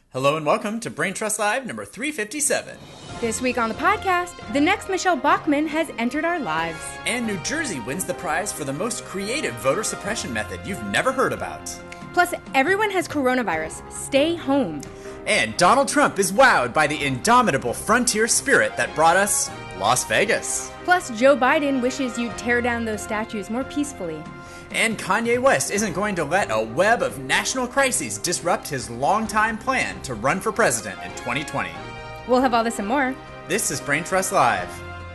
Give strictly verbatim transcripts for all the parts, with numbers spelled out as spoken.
Hello and welcome to Brain Trust Live number three fifty-seven. This week on the podcast, the next Michelle Bachmann has entered our lives. And New Jersey wins the prize for the most creative voter suppression method you've never heard about. Plus, everyone has coronavirus. Stay home. And Donald Trump is wowed by the indomitable frontier spirit that brought us Las Vegas. Plus, Joe Biden wishes you'd tear down those statues more peacefully. And Kanye West isn't going to let a web of national crises disrupt his longtime plan to run for president in twenty twenty. We'll have all this and more. This is Brain Trust Live.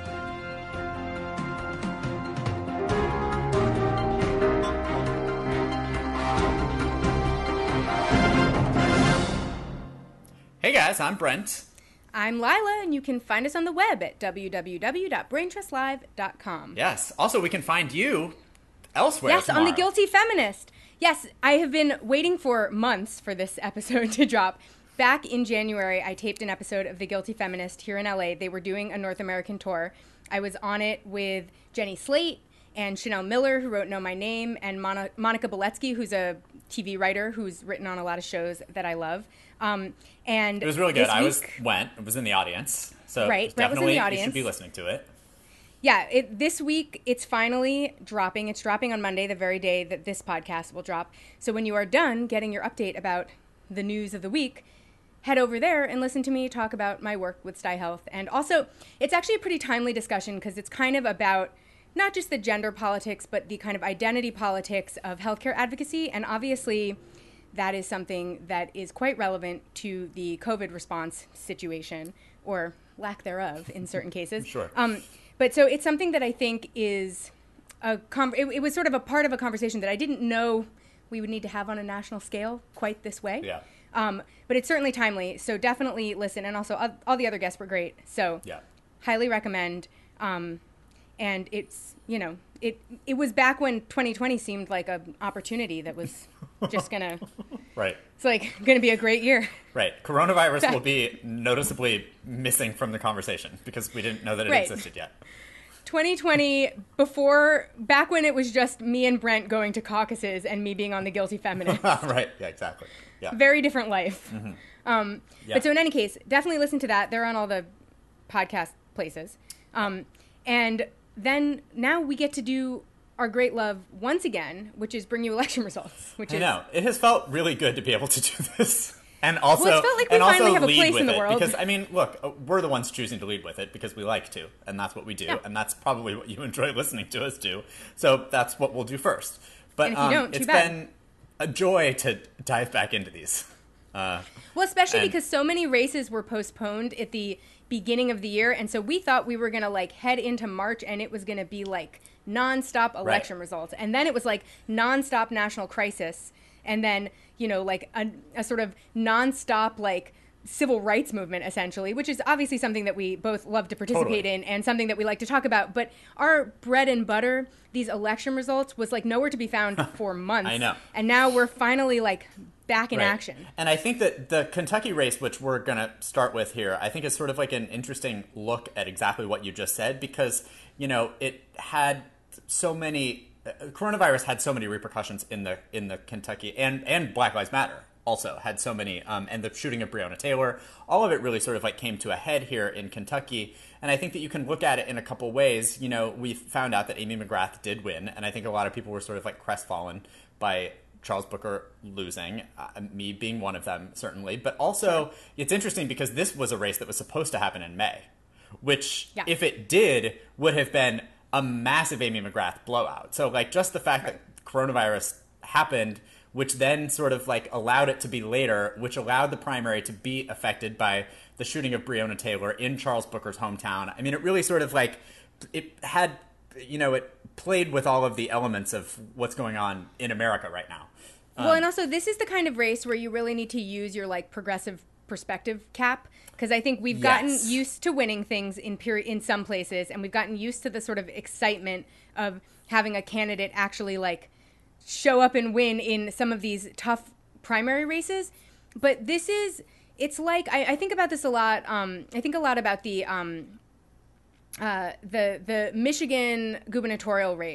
Hey guys, I'm Brent. I'm Lila, and you can find us on the web at w w w dot brain trust live dot com. Yes. Also, we can find you elsewhere Yes, tomorrow. on The Guilty Feminist. Yes, I have been waiting for months for this episode to drop. Back in January, I taped an episode of The Guilty Feminist here in L A. They were doing a North American tour. I was on it with Jenny Slate and Chanel Miller, who wrote Know My Name, and Mon- Monica Beletsky, who's a T V writer who's written on a lot of shows that I love. Um, and it was really good. Week, I was went. I was in the audience, so right, definitely was in the you audience. should be listening to it. Yeah, it, this week it's finally dropping. It's dropping on Monday, the very day that this podcast will drop. So when you are done getting your update about the news of the week, head over there and listen to me talk about my work with Sty Health. And also, it's actually a pretty timely discussion because it's kind of about not just the gender politics, but the kind of identity politics of healthcare advocacy. And obviously, that is something that is quite relevant to the COVID response situation, or lack thereof in certain cases. Sure. Um, But so it's something that I think is a com- it, it was sort of a part of a conversation that I didn't know we would need to have on a national scale quite this way. Yeah. Um, but it's certainly timely. So definitely listen. And also all, all the other guests were great. So yeah. highly recommend. Um, and it's, you know, it it was back when twenty twenty seemed like an opportunity that was just going to. Right. It's like going to be a great year. Right. Coronavirus will be noticeably missing from the conversation because we didn't know that it Right. existed yet. twenty twenty, before, back when it was just me and Brent going to caucuses and me being on The Guilty Feminist. Right. Yeah, exactly. Yeah. Very different life. Mm-hmm. Um, Yeah. But so in any case, definitely listen to that. They're on all the podcast places. Um, and then now we get to do our great love once again, which is bring you election results. Which I is know. It has felt really good to be able to do this. And also, Well, it's felt like we and also finally have a lead place with in the it. world. Because, I mean, look, uh, we're the ones choosing to lead with it because we like to. And that's what we do. Yeah. And that's probably what you enjoy listening to us do. So that's what we'll do first. But And if you um, don't, too it's bad. been a joy to dive back into these. Uh, Well, especially And- because so many races were postponed at the beginning of the year. And so we thought we were going to like head into March and it was going to be like nonstop election Right. results. And then it was like nonstop national crisis. And then, you know, like a, a sort of nonstop like civil rights movement, essentially, which is obviously something that we both love to participate Totally. in and something that we like to talk about. But our bread and butter, these election results, was like nowhere to be found for months. I know. And now we're finally like back in Right. action. And I think that the Kentucky race, which we're going to start with here, I think is sort of like an interesting look at exactly what you just said because, you know, it had so many uh, coronavirus had so many repercussions in the in the Kentucky and and Black Lives Matter also had so many um, and the shooting of Breonna Taylor, all of it really sort of like came to a head here in Kentucky. And I think that you can look at it in a couple ways. You know, we found out that Amy McGrath did win, and I think a lot of people were sort of like crestfallen by Charles Booker losing, uh, me being one of them, certainly. But also, it's interesting because this was a race that was supposed to happen in May, which, Yeah. if it did, would have been a massive Amy McGrath blowout. So, like, just the fact Right. that coronavirus happened, which then sort of, like, allowed it to be later, which allowed the primary to be affected by the shooting of Breonna Taylor in Charles Booker's hometown. I mean, it really sort of, like, it had, you know, it played with all of the elements of what's going on in America right now. Well, and also this is the kind of race where you really need to use your like progressive perspective cap because I think we've gotten Yes. used to winning things in peri- in some places and we've gotten used to the sort of excitement of having a candidate actually like show up and win in some of these tough primary races. But this is it's like I, I think about this a lot. Um, I think a lot about the um, uh, the the Michigan gubernatorial race.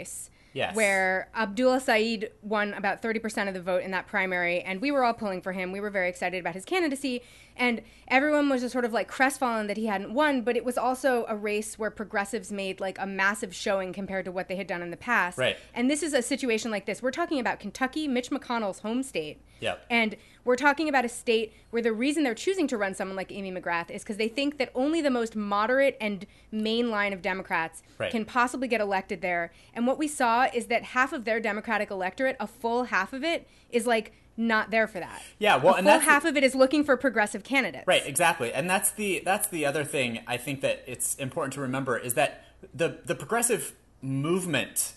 Yes. Where Abdullah Saeed won about thirty percent of the vote in that primary, and we were all pulling for him. We were very excited about his candidacy, and everyone was just sort of like crestfallen that he hadn't won, but it was also a race where progressives made like a massive showing compared to what they had done in the past. Right. And this is a situation like this. We're talking about Kentucky, Mitch McConnell's home state. Yep. And we're talking about a state where the reason they're choosing to run someone like Amy McGrath is because they think that only the most moderate and main line of Democrats Right. can possibly get elected there. And what we saw is that half of their Democratic electorate, a full half of it, is like not there for that. Yeah, well, a and full that's half the- of it is looking for progressive candidates. Right, exactly. And that's the that's the other thing I think that it's important to remember is that the the progressive movement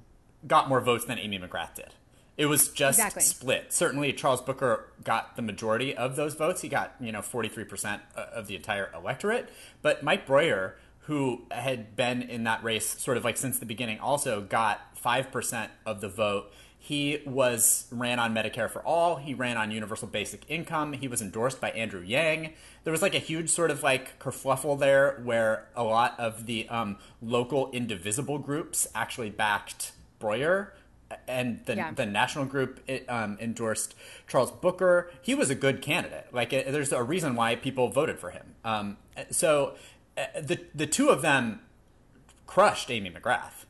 got more votes than Amy McGrath did. It was just Exactly. split. Certainly, Charles Booker got the majority of those votes. He got, you know, forty-three percent of the entire electorate. But Mike Breuer, who had been in that race sort of like since the beginning, also got five percent of the vote. He was ran on Medicare for All. He ran on universal basic income. He was endorsed by Andrew Yang. There was like a huge sort of like kerfluffle there where a lot of the um, local indivisible groups actually backed Breuer. And the, Yeah. the national group it, um, endorsed Charles Booker. He was a good candidate. Like, it, there's a reason why people voted for him. Um, so uh, the the two of them crushed Amy McGrath.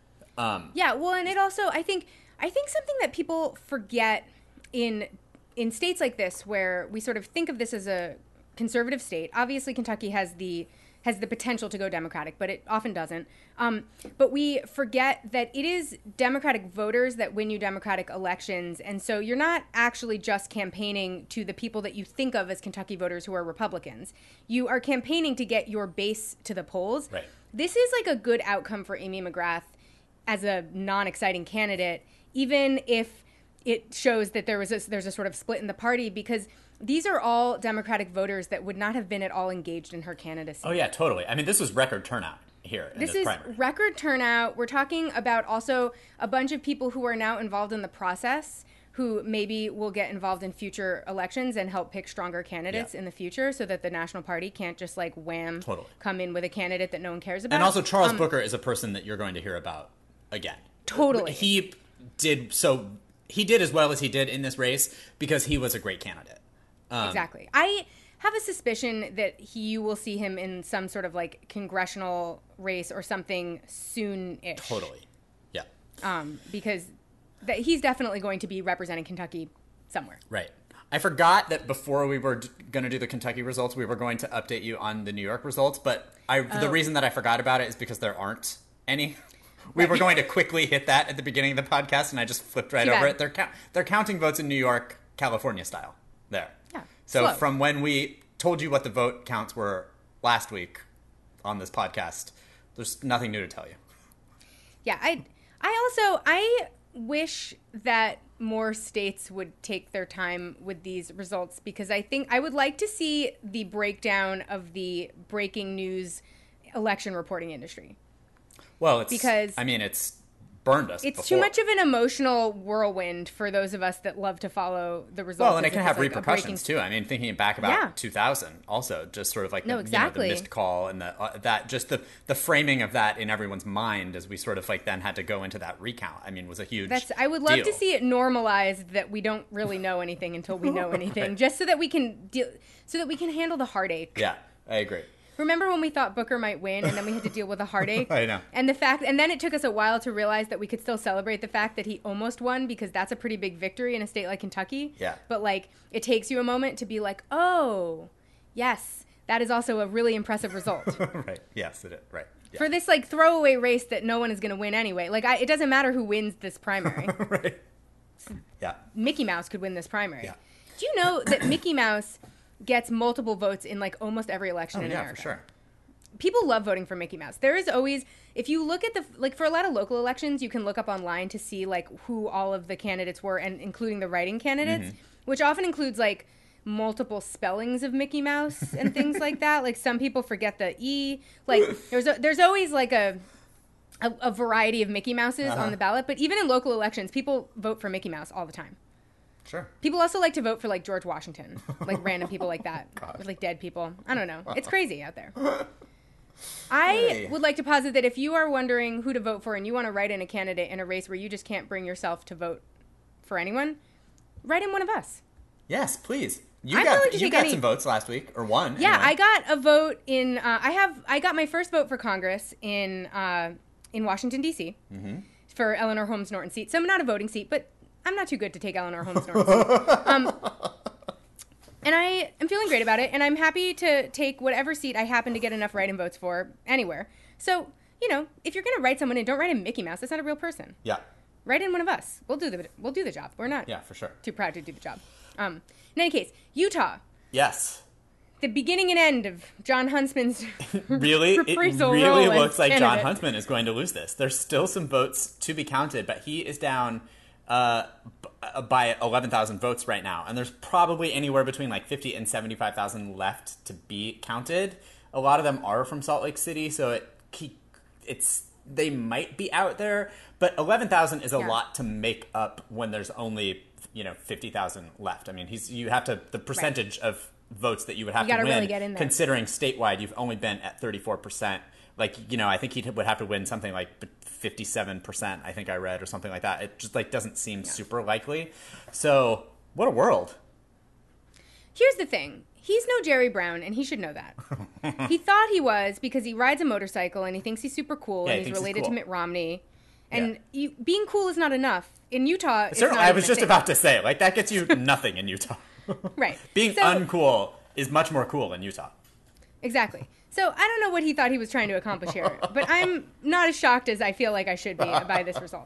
Um, Yeah, well, and it also, I think, I think something that people forget in in states like this, where we sort of think of this as a conservative state. Obviously, Kentucky has the has the potential to go Democratic, but it often doesn't. Um, but we forget that it is Democratic voters that win you Democratic elections, and so you're not actually just campaigning to the people that you think of as Kentucky voters who are Republicans. You are campaigning to get your base to the polls. Right. This is like a good outcome for Amy McGrath as a non-exciting candidate, even if it shows that there was a, there's a sort of split in the party, because these are all Democratic voters that would not have been at all engaged in her candidacy. oh, yeah, totally. I mean, this was record turnout here in This this is primary. record turnout. We're talking about also a bunch of people who are now involved in the process, who maybe will get involved in future elections and help pick stronger candidates Yeah. in the future, so that the national party can't just like wham Totally. come in with a candidate that no one cares about. And also, Charles Um, Booker is a person that you're going to hear about again. Totally. He did so. He did as well as he did in this race because he was a great candidate. Um, Exactly. I have a suspicion that he, you will see him in some sort of like congressional race or something soon-ish. Totally. Yeah. Um, because that he's definitely going to be representing Kentucky somewhere. Right. I forgot that before we were d- going to do the Kentucky results, we were going to update you on the New York results. But I, the Oh. reason that I forgot about it is because there aren't any. We were going to quickly hit that at the beginning of the podcast, and I just flipped right Too over bad. it. They're count- they're counting votes in New York, California style. There. Yeah. So Slow. from when we told you what the vote counts were last week on this podcast, there's nothing new to tell you. Yeah, I I also I wish that more states would take their time with these results, because I think I would like to see the breakdown of the breaking news election reporting industry. Well, it's Because- I mean, it's burned us. It's before. too much of an emotional whirlwind for those of us that love to follow the results. Well, and it as can if have it's, like, a repercussions breaking- too. I mean, thinking back about Yeah. two thousand, also just sort of like No, the, exactly. you know, the missed call and the uh, that just the the framing of that in everyone's mind as we sort of like then had to go into that recount. I mean, was a huge. That's. I would love deal. to see it normalized that we don't really know anything until we know anything, Right. just so that we can deal, so that we can handle the heartache. Yeah, I agree. Remember when we thought Booker might win, and then we had to deal with the heartache? I know. And the fact, and then it took us a while to realize that we could still celebrate the fact that he almost won, because that's a pretty big victory in a state like Kentucky. Yeah. But like, it takes you a moment to be like, oh, yes, that is also a really impressive result. Right. Yes, it is. Right. Yeah. For this like throwaway race that no one is going to win anyway. Like, I, it doesn't matter who wins this primary. Right. Yeah. Mickey Mouse could win this primary. Yeah. Do you know that Mickey Mouse gets multiple votes in like almost every election Oh, in yeah, America? for sure. People love voting for Mickey Mouse. There is always, if you look at the, like for a lot of local elections, you can look up online to see like who all of the candidates were, and including the writing candidates, Mm-hmm. which often includes like multiple spellings of Mickey Mouse and things like that. Like some people forget the E. Like there's a, there's always like a, a, a variety of Mickey Mouses Uh-huh. on the ballot. But even in local elections, people vote for Mickey Mouse all the time. Sure. People also like to vote for like George Washington, like random people like that, God. with like dead people. I don't know. It's crazy out there. I Hey. would like to posit that if you are wondering who to vote for and you want to write in a candidate in a race where you just can't bring yourself to vote for anyone, write in one of us. Yes, please. You I'm got willing to you take got any- some votes last week, or one. Yeah, anyway. I got a vote in. Uh, I have. I got my first vote for Congress in uh, in Washington D C Mm-hmm. for Eleanor Holmes Norton's seat. So I'm not a voting seat, but I'm not too good to take Eleanor Holmes Norton's seat. Um, and I am feeling great about it, and I'm happy to take whatever seat I happen to get enough write-in votes for anywhere. So you know, if you're gonna write someone in, don't write in Mickey Mouse. That's not a real person. Yeah. Write in one of us. We'll do the we'll do the job. We're not Yeah, for sure. too proud to do the job. Um, in any case, Utah. Yes. The beginning and end of John Huntsman's Really, it reprisal really role as looks like John candidate. Huntsman is going to lose this. There's still some votes to be counted, but he is down uh, b- by eleven thousand votes right now, and there's probably anywhere between like fifty and seventy-five thousand left to be counted. A lot of them are from Salt Lake City, so it he, it's they might be out there, but eleven thousand is a Yeah. lot to make up when there's only you know fifty thousand left. I mean, he's you have to the percentage of votes that you would have You to gotta win, really get in there. considering statewide you've only been at thirty-four percent. Like, you know, I think he would have to win something like fifty-seven percent, I think I read, or something like that. It just like doesn't seem super likely. So, what a world. Here's the thing. He's no Jerry Brown, and he should know that. He thought he was because he rides a motorcycle and he thinks he's super cool Yeah, he and he's thinks he's related cool. to Mitt Romney. And Yeah. you, being cool is not enough. In Utah, it's Certainly, not I was even a just thing. about to say, like, that gets you nothing in Utah. Right. Being So- uncool is much more cool in Utah. Exactly. So I don't know what he thought he was trying to accomplish here, but I'm not as shocked as I feel like I should be by this result.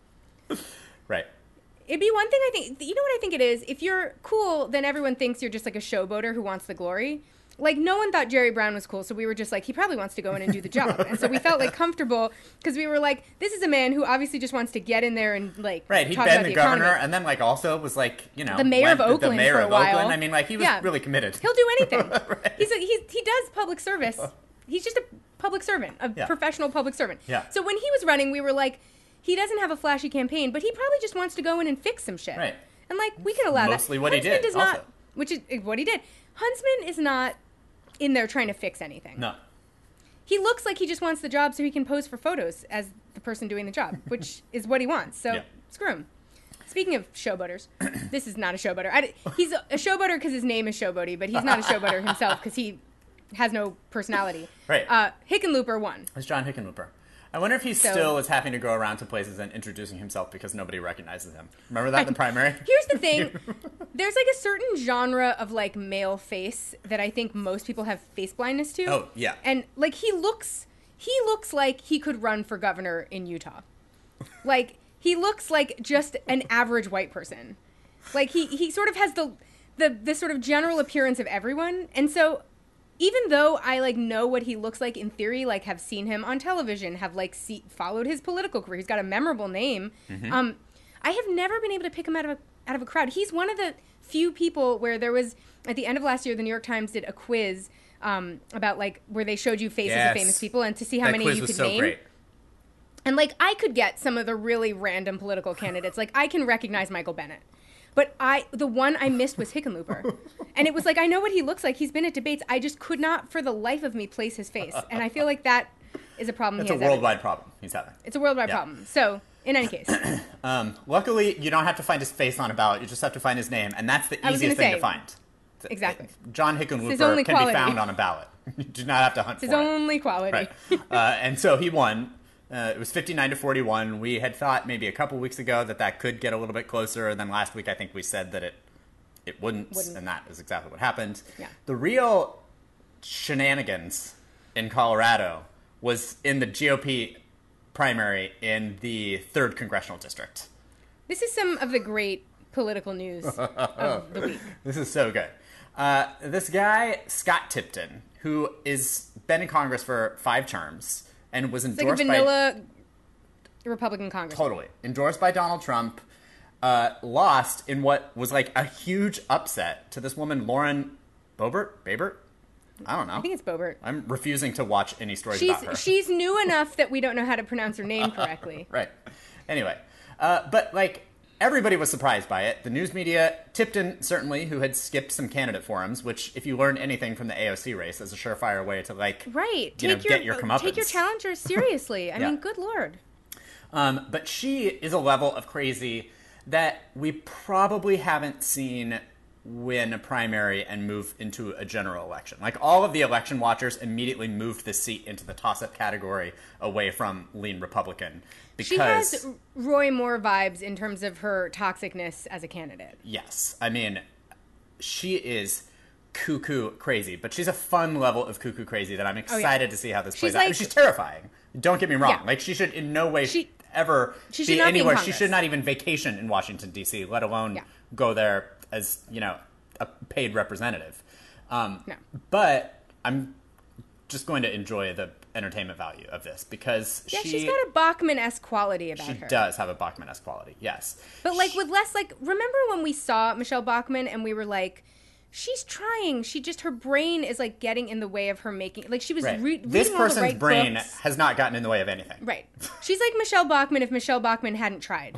Right. It'd be one thing I think, you know what I think it is? If you're cool, then everyone thinks you're just like a showboater who wants the glory. Like, no one thought Jerry Brown was cool, so we were just like, he probably wants to go in and do the job. And so we felt like comfortable because we were like, this is a man who obviously just wants to get in there and like Right, he'd talk been about the, the governor, economy. and then like also was like, you know, The mayor went- of Oakland the mayor for a of while. Oakland. I mean, like he was Yeah. really committed. He'll do anything. Right. He's a, he's, he does public service. He's just a public servant, a Yeah. professional public servant. Yeah. So when he was running, we were like, he doesn't have a flashy campaign, but he probably just wants to go in and fix some shit. Right. And like, we can allow that. Mostly what he Huntsman did, does not, also. which is what he did. Huntsman is not in there trying to fix anything. No. He looks like he just wants the job so he can pose for photos as the person doing the job, which is what he wants. So Yeah. screw him. Speaking of showboaters, this is not a showboater. I, he's a, a showboater because his name is Showboaty, but he's not a showboater himself because he has no personality. Right. Uh, Hickenlooper won. It's John Hickenlooper. I wonder if he So- still is having to go around to places and introducing himself because nobody recognizes him. Remember that in the primary? Here's the thing. There's like a certain genre of like male face that I think most people have face blindness to. Oh, yeah. And like he looks he looks like he could run for governor in Utah. Like he looks like just an average white person. Like he he sort of has the the the sort of general appearance of everyone. And so even though I like know what he looks like in theory, like have seen him on television, have like see, followed his political career, he's got a memorable name. Mm-hmm. Um, I have never been able to pick him out of a out of a crowd. He's one of the few people where there was at the end of last year, the New York Times did a quiz um, about like where they showed you faces Yes. of famous people and to see how That many quiz you was could so name. great. And like I could get some of the really random political candidates. Like I can recognize Michael Bennett. But I, the one I missed was Hickenlooper. And it was like, I know what he looks like. He's been at debates. I just could not, for the life of me, place his face. And I feel like that is a problem It's he a has everywhere. worldwide problem he's having. It's a worldwide Yeah. problem. So, in any case. Um, luckily, you don't have to find his face on a ballot. You just have to find his name, and that's the I was easiest gonna thing say, to find. exactly. John his Hickenlooper only can quality. be found on a ballot. You do not have to hunt It's his for it. only quality. Right. Uh, and so he won. Uh, it was fifty-nine to forty-one. We had thought maybe a couple weeks ago that that could get a little bit closer. And then last week, I think we said that it it wouldn't, Wouldn't. and that is exactly what happened. Yeah. The real shenanigans in Colorado was in the G O P primary in the third congressional district. This is some of the great political news of the week. This is so good. Uh, this guy, Scott Tipton, who is been in Congress for five terms and was It's like a endorsed by... vanilla Republican Congress. Totally. Endorsed by Donald Trump, uh, lost in what was like a huge upset to this woman, Lauren Boebert? Babert? I don't know. I think it's Boebert. I'm refusing to watch any stories She's about her. she's new enough that we don't know how to pronounce her name correctly. Right. Anyway, uh, but like everybody was surprised by it. The news media, Tipton certainly, who had skipped some candidate forums, which, if you learn anything from the A O C race, is a surefire way to, like, right. you know, take your, get your comeuppance. Take your challengers seriously. I yeah. mean, good Lord. Um, but she is a level of crazy that we probably haven't seen win a primary and move into a general election. Like, all of the election watchers immediately moved the seat into the toss-up category away from lean Republican. Because, she has Roy Moore vibes in terms of her toxicness as a candidate. Yes. I mean, she is cuckoo crazy, but she's a fun level of cuckoo crazy that I'm excited oh, yeah. to see how this plays she's out. Like, I mean, she's terrifying. Don't get me wrong. Yeah. Like, she should in no way she, ever she be anywhere. Be she should not even vacation in Washington, D C, let alone yeah. go there as, you know, a paid representative. Um, no. But I'm just going to enjoy the entertainment value of this because yeah, she, she's got a Bachman-esque quality about she her. She does have a Bachman-esque quality, yes. But, like, she, with less, like, remember when we saw Michelle Bachmann and we were like, she's trying. She just, her brain is, like, getting in the way of her making, like, she was right. re- This reading person's all the right brain books. has not gotten in the way of anything. Right. She's like Michelle Bachmann if Michelle Bachmann hadn't tried.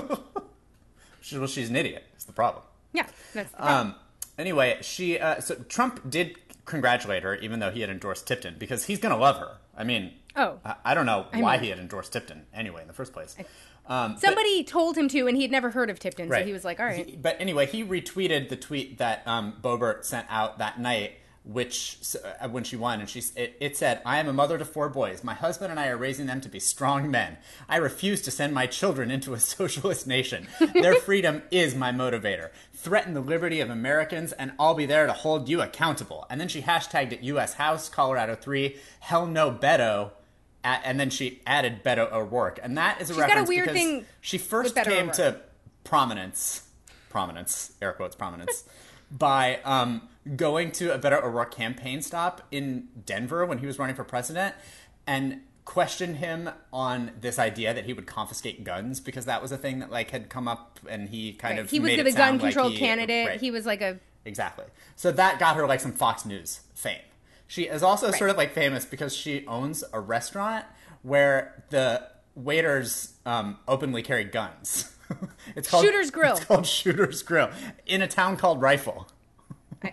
she, well, she's an idiot. That's the problem. Yeah, that's the problem. Um, anyway, she, uh, so Trump did congratulate her, even though he had endorsed Tipton, because he's going to love her. I mean, oh, I, I don't know I why mean, he had endorsed Tipton anyway in the first place. Um, Somebody but, told him to, and he had never heard of Tipton, right. so he was like, all right. He, but anyway, he retweeted the tweet that um, Boebert sent out that night, which, uh, when she won, and she, it, it said, "I am a mother to four boys. My husband and I are raising them to be strong men. I refuse to send my children into a socialist nation. Their freedom is my motivator. Threaten the liberty of Americans, and I'll be there to hold you accountable." And then she hashtagged it U S House, Colorado three, hell no Beto. At, and then she added Beto O'Rourke. And that is a She's reference got a weird because thing she first with Beto came O'Rourke. to prominence, prominence, air quotes, prominence, by um, going to a Beto O'Rourke campaign stop in Denver when he was running for president and questioned him on this idea that he would confiscate guns because that was a thing that, like, had come up and he kind right. of he was made the it gun sound control like he, candidate. Right. He was like a... Exactly. So that got her, like, some Fox News fame. She is also right. sort of, like, famous because she owns a restaurant where the waiters um, openly carry guns. It's called Shooter's Grill. It's called Shooter's Grill in a town called Rifle. I,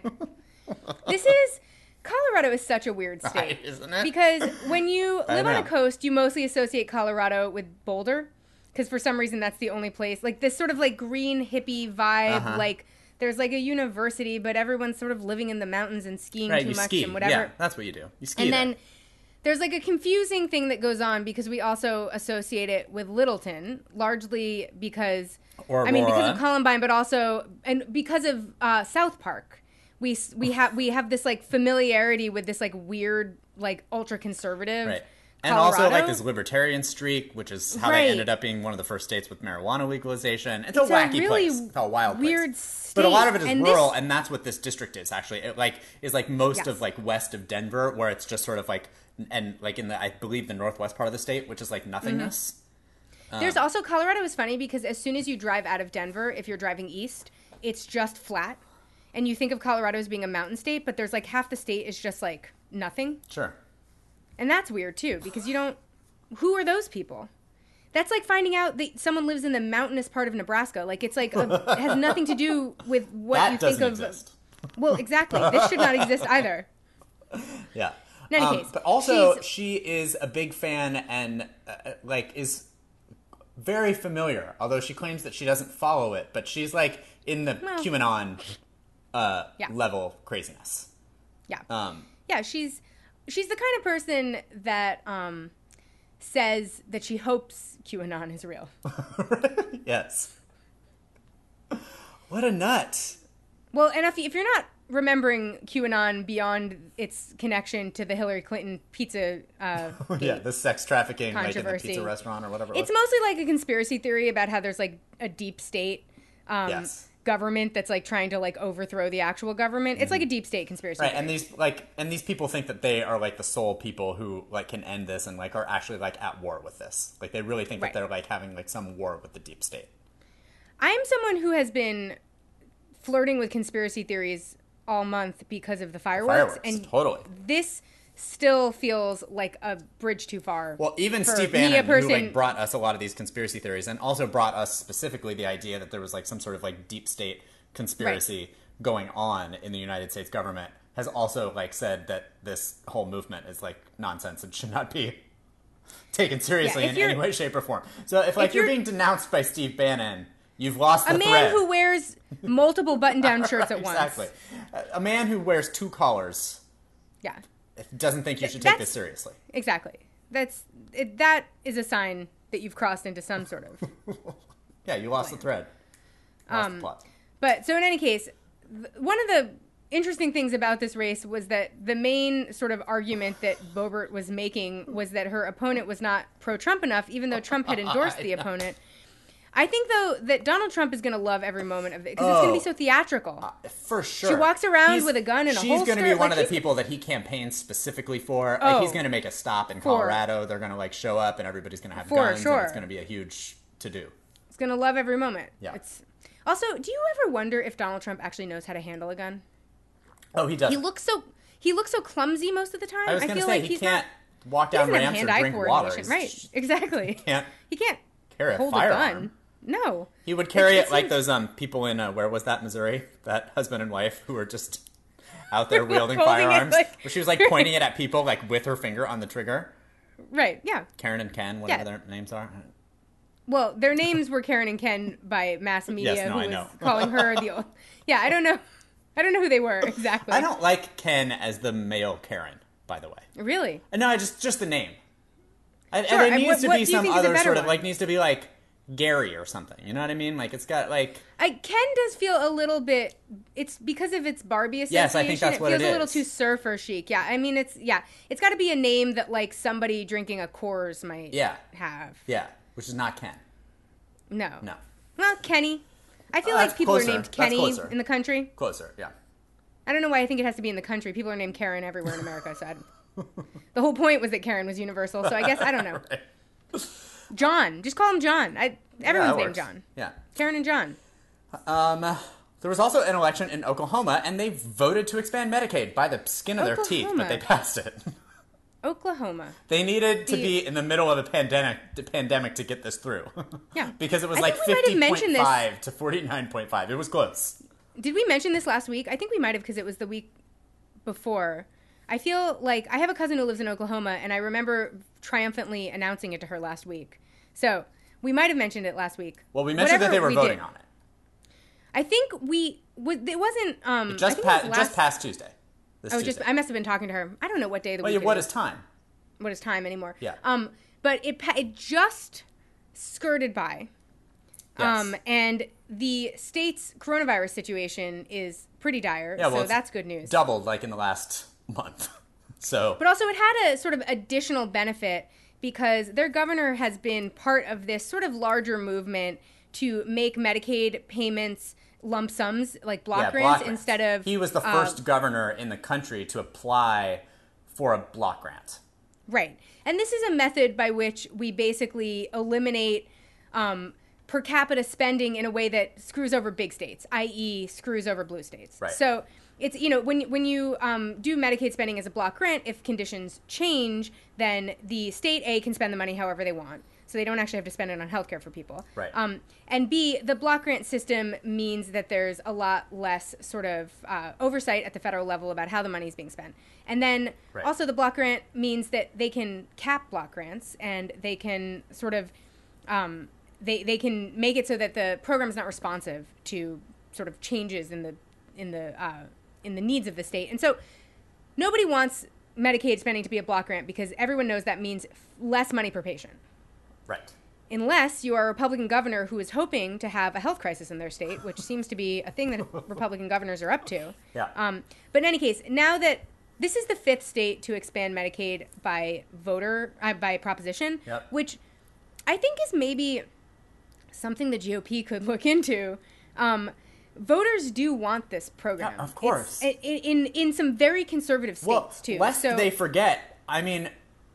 this is... Colorado is such a weird state. Right, isn't it? Because when you I live on know. a coast, you mostly associate Colorado with Boulder. Because for some reason, that's the only place. Like, this sort of, like, green hippie vibe. Uh-huh. Like, there's, like, a university, but everyone's sort of living in the mountains and skiing Right, too you much ski. and whatever. Yeah, that's what you do. You ski And there. then there's, like, a confusing thing that goes on because we also associate it with Littleton, largely because... Or I mean, because Aurora. of Columbine, but also... And because of uh, South Park. We we have we have this, like, familiarity with this, like, weird, like, ultra conservative Right. And Colorado. also, like, this libertarian streak, which is how Right. they ended up being one of the first states with marijuana legalization. It's, It's a a wacky really place. It's a wild weird place. state. But a lot of it is And rural, this- and that's what this district is, actually. It, like, is, like, most Yes. of, like, west of Denver, where it's just sort of, like, and, like, in the, I believe, the northwest part of the state, which is, like, nothingness. Mm-hmm. There's also, Colorado is funny because as soon as you drive out of Denver, if you're driving east, it's just flat. And you think of Colorado as being a mountain state, but there's, like, half the state is just, like, nothing. Sure. And that's weird, too, because you don't... Who are those people? That's like finding out that someone lives in the mountainous part of Nebraska. Like, it's like... A, it has nothing to do with what That you think doesn't of... exist. Well, exactly. This should not exist either. Yeah. In any Um, case, but also, she's- she is a big fan and, uh, like, is very familiar, although she claims that she doesn't follow it. But she's, like, in the Well, QAnon uh, yeah. level craziness. Yeah. Um, Yeah, she's she's the kind of person that um, says that she hopes QAnon is real. yes. What a nut. Well, and if, if you're not remembering QAnon beyond its connection to the Hillary Clinton pizza uh, Yeah, the sex trafficking, like, in the controversy. pizza restaurant or whatever it It's was. mostly like a conspiracy theory about how there's, like, a deep state um, Yes. government that's, like, trying to, like, overthrow the actual government. It's like a deep state conspiracy Right, theory. and these like and these people think that they are, like, the sole people who, like, can end this and, like, are actually, like, at war with this. Like, they really think Right. that they're, like, having, like, some war with the deep state. I'm someone who has been flirting with conspiracy theories all month because of the fireworks. Fireworks, and totally. This still feels like a bridge too far. Well, even for Steve me, a Bannon, who person- like brought us a lot of these conspiracy theories, and also brought us specifically the idea that there was like some sort of like deep state conspiracy Right. going on in the United States government, has also like said that this whole movement is like nonsense and should not be taken seriously Yeah, if in any you're- way, shape, or form. So if like if you're, you're- being denounced by Steve Bannon, you've lost the A man thread. who wears multiple button-down shirts at once. Exactly. A- A man who wears two collars Yeah, doesn't think you should take That's- this seriously. exactly. That's it, that is a sign that you've crossed into some sort of. Yeah, you lost the thread. Lost Um, the plot. But so in any case, th- one of the interesting things about this race was that the main sort of argument that Boebert was making was that her opponent was not pro-Trump enough, even though Trump had endorsed the opponent. I think, though, that Donald Trump is going to love every moment of it because it's going Oh. to be so theatrical. For sure. She walks around He's- with a gun and a She's holster, going to be one like, of the he's- people that he campaigns specifically for. Oh. Like, he's going to make a stop in For- Colorado. They're going to like show up and everybody's going to have For guns. sure. And it's going to be a huge to-do. It's going to love every moment. Yeah. It's also, do you ever wonder if Donald Trump actually knows how to handle a gun? Oh, he does. He looks so he looks so clumsy most of the time. I was going to feel say, like he he's can't not, walk he down doesn't have ramps or hand-eye drink water. coordination. He's Right, just- exactly. can't He can't carry a hold firearm. a gun. No. He would carry It it like seems- those um people in, uh, where was that, Missouri? That husband and wife who were just out there wielding Holding it firearms. like- Where she was like pointing it at people like with her finger on the trigger. Right, yeah. Karen and Ken, whatever Yeah. their names are. Well, their names were Karen and Ken by mass media, Yes, no, who I was know. calling her the old... Yeah, I don't know. I don't know who they were exactly. I don't like Ken as the male Karen, by the way. Really? No, I just just the name. I, Sure, and it and needs what- to what be do you some think is a other better sort of one? like needs to be like Gary or something. You know what I mean? Like it's got like I, Ken does feel a little bit... It's because of its Barbie association. Yes, I think that's it what feels it a little is. too surfer chic. Yeah, I mean, it's... Yeah, it's got to be a name that, like, somebody drinking a Coors might yeah, have. yeah, which is not Ken. No. No, Well, Kenny. I feel Uh, like that's people closer. are named That's Kenny closer. in the country. closer. Yeah. I don't know why I think it has to be in the country. People are named Karen everywhere in America. So I, the whole point was that Karen was universal. So I guess I don't know. Right. John, just call him John. I, Yeah, everyone's that named works. John. Yeah. Karen and John. Um, there was also an election in Oklahoma, and they voted to expand Medicaid by the skin of their teeth, but Oklahoma. they passed it. Oklahoma. They needed to The- be in the middle of a pandemic, the pandemic to get this through. Yeah. because it was I like think we might fifty have point mentioned this. five to forty-nine point five. It was close. Did we mention this last week? I think we might have because it was the week before. I feel like I have a cousin who lives in Oklahoma, and I remember triumphantly announcing it to her last week. So we might have mentioned it last week. Well, we mentioned that Whatever they were we voting did. on it. I think we was it wasn't um It I just, think pa- it was just last, past Tuesday. This Oh, Tuesday. just I must have been talking to her. I don't know what day of the well, week. yeah, what it is time? what is time anymore? Yeah. Um, but it pa- it just skirted by. Yes. Um, and the state's coronavirus situation is pretty dire. Yeah, well, so it's that's good news. Doubled like in the last month. So But also, it had a sort of additional benefit because their governor has been part of this sort of larger movement to make Medicaid payments lump sums, like block yeah, grants, block grants. instead of. He was the uh, first governor in the country to apply for a block grant. Right. And this is a method by which we basically eliminate um, per capita spending in a way that screws over big states, that is screws over blue states. Right. So it's, you know, when, when you um, do Medicaid spending as a block grant, if conditions change, then the state, A, can spend the money however they want. So they don't actually have to spend it on healthcare for people. Right. Um, and B, the block grant system means that there's a lot less sort of uh, oversight at the federal level about how the money is being spent. And then Right. also the block grant means that they can cap block grants and they can sort of um, they they can make it so that the program is not responsive to sort of changes in the in the uh, in the needs of the state. And so nobody wants Medicaid spending to be a block grant because everyone knows that means less money per patient. Right. Unless you are a Republican governor who is hoping to have a health crisis in their state, which seems to be a thing that Republican governors are up to. Yeah. Um, but in any case, now that this is the fifth state to expand Medicaid by voter, uh, by proposition, Yep. which I think is maybe something the G O P could look into. Um, voters do want this program. Yeah, of course. It's, in, in, in some very conservative states, Well, too. lest So- they forget, I mean,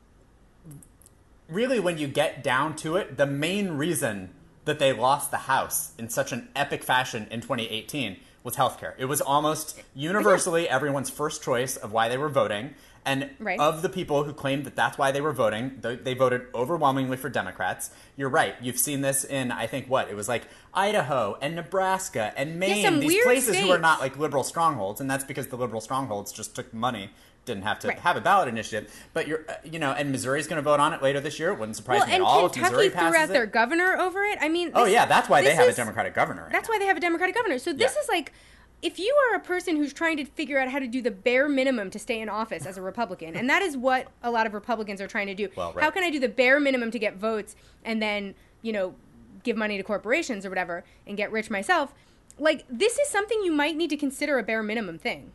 really, when you get down to it, the main reason that they lost the House in such an epic fashion in twenty eighteen was healthcare. It was almost universally everyone's first choice of why they were voting, And Right. of the people who claimed that that's why they were voting, they, they voted overwhelmingly for Democrats. You're right. You've seen this in, I think, what? It was like Idaho and Nebraska and Maine. some These weird places who are states. not like liberal strongholds. And that's because the liberal strongholds just took money. Didn't have to Right. have a ballot initiative. But, you're, uh, you know, and Missouri's going to vote on it later this year. It wouldn't surprise Well, me at and all if Missouri Kentucky threw passes out their it. governor over it. I mean, Oh, this- yeah. That's why they this have is- a Democratic governor right That's now. why they have a Democratic governor. So this Yeah. is like, if you are a person who's trying to figure out how to do the bare minimum to stay in office as a Republican, and that is what a lot of Republicans are trying to do. Well, right. How can I do the bare minimum to get votes and then, you know, give money to corporations or whatever and get rich myself? Like, this is something you might need to consider a bare minimum thing.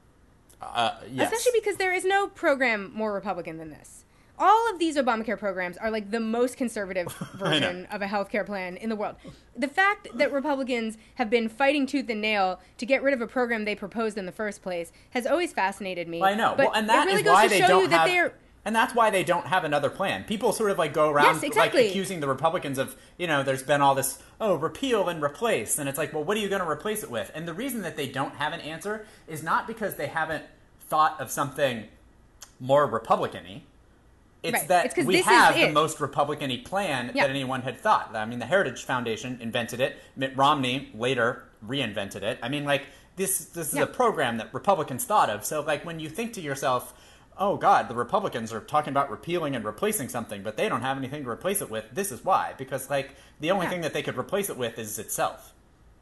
Uh, yes. Especially because there is no program more Republican than this. All of these Obamacare programs are like the most conservative version of a healthcare plan in the world. The fact that Republicans have been fighting tooth and nail to get rid of a program they proposed in the first place has always fascinated me. Well, I know. But Well, and that it really is goes why to they show don't you that have. they are. And that's why they don't have another plan. People sort of like go around Yes, exactly. like accusing the Republicans of, you know, there's been all this, oh, repeal and replace. And it's like, well, what are you going to replace it with? And the reason that they don't have an answer is not because they haven't thought of something more Republican-y. It's Right. that It's 'cause we this is have the it. most Republican-y plan Yeah. that anyone had thought. I mean, the Heritage Foundation invented it. Mitt Romney later reinvented it. I mean, like, this, this is Yeah. a program that Republicans thought of. So, like, when you think to yourself, oh, God, the Republicans are talking about repealing and replacing something, but they don't have anything to replace it with, this is why. Because, like, the only Yeah. thing that they could replace it with is itself.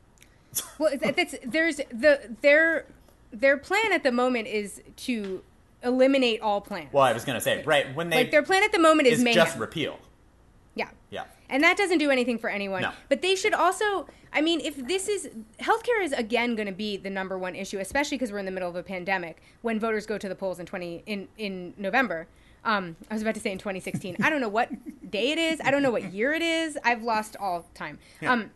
Well, it's, it's, there's the their their plan at the moment is to eliminate all plans. Well, I was going to say, right, when they... Like their plan at the moment is is mayhem. just repeal. Yeah. Yeah. And that doesn't do anything for anyone. No. But they should also, I mean, if this is, healthcare is again going to be the number one issue, especially because we're in the middle of a pandemic when voters go to the polls in twenty in, in November. Um, I was about to say in twenty sixteen. I don't know what day it is. I don't know what year it is. I've lost all time. Yeah. Um,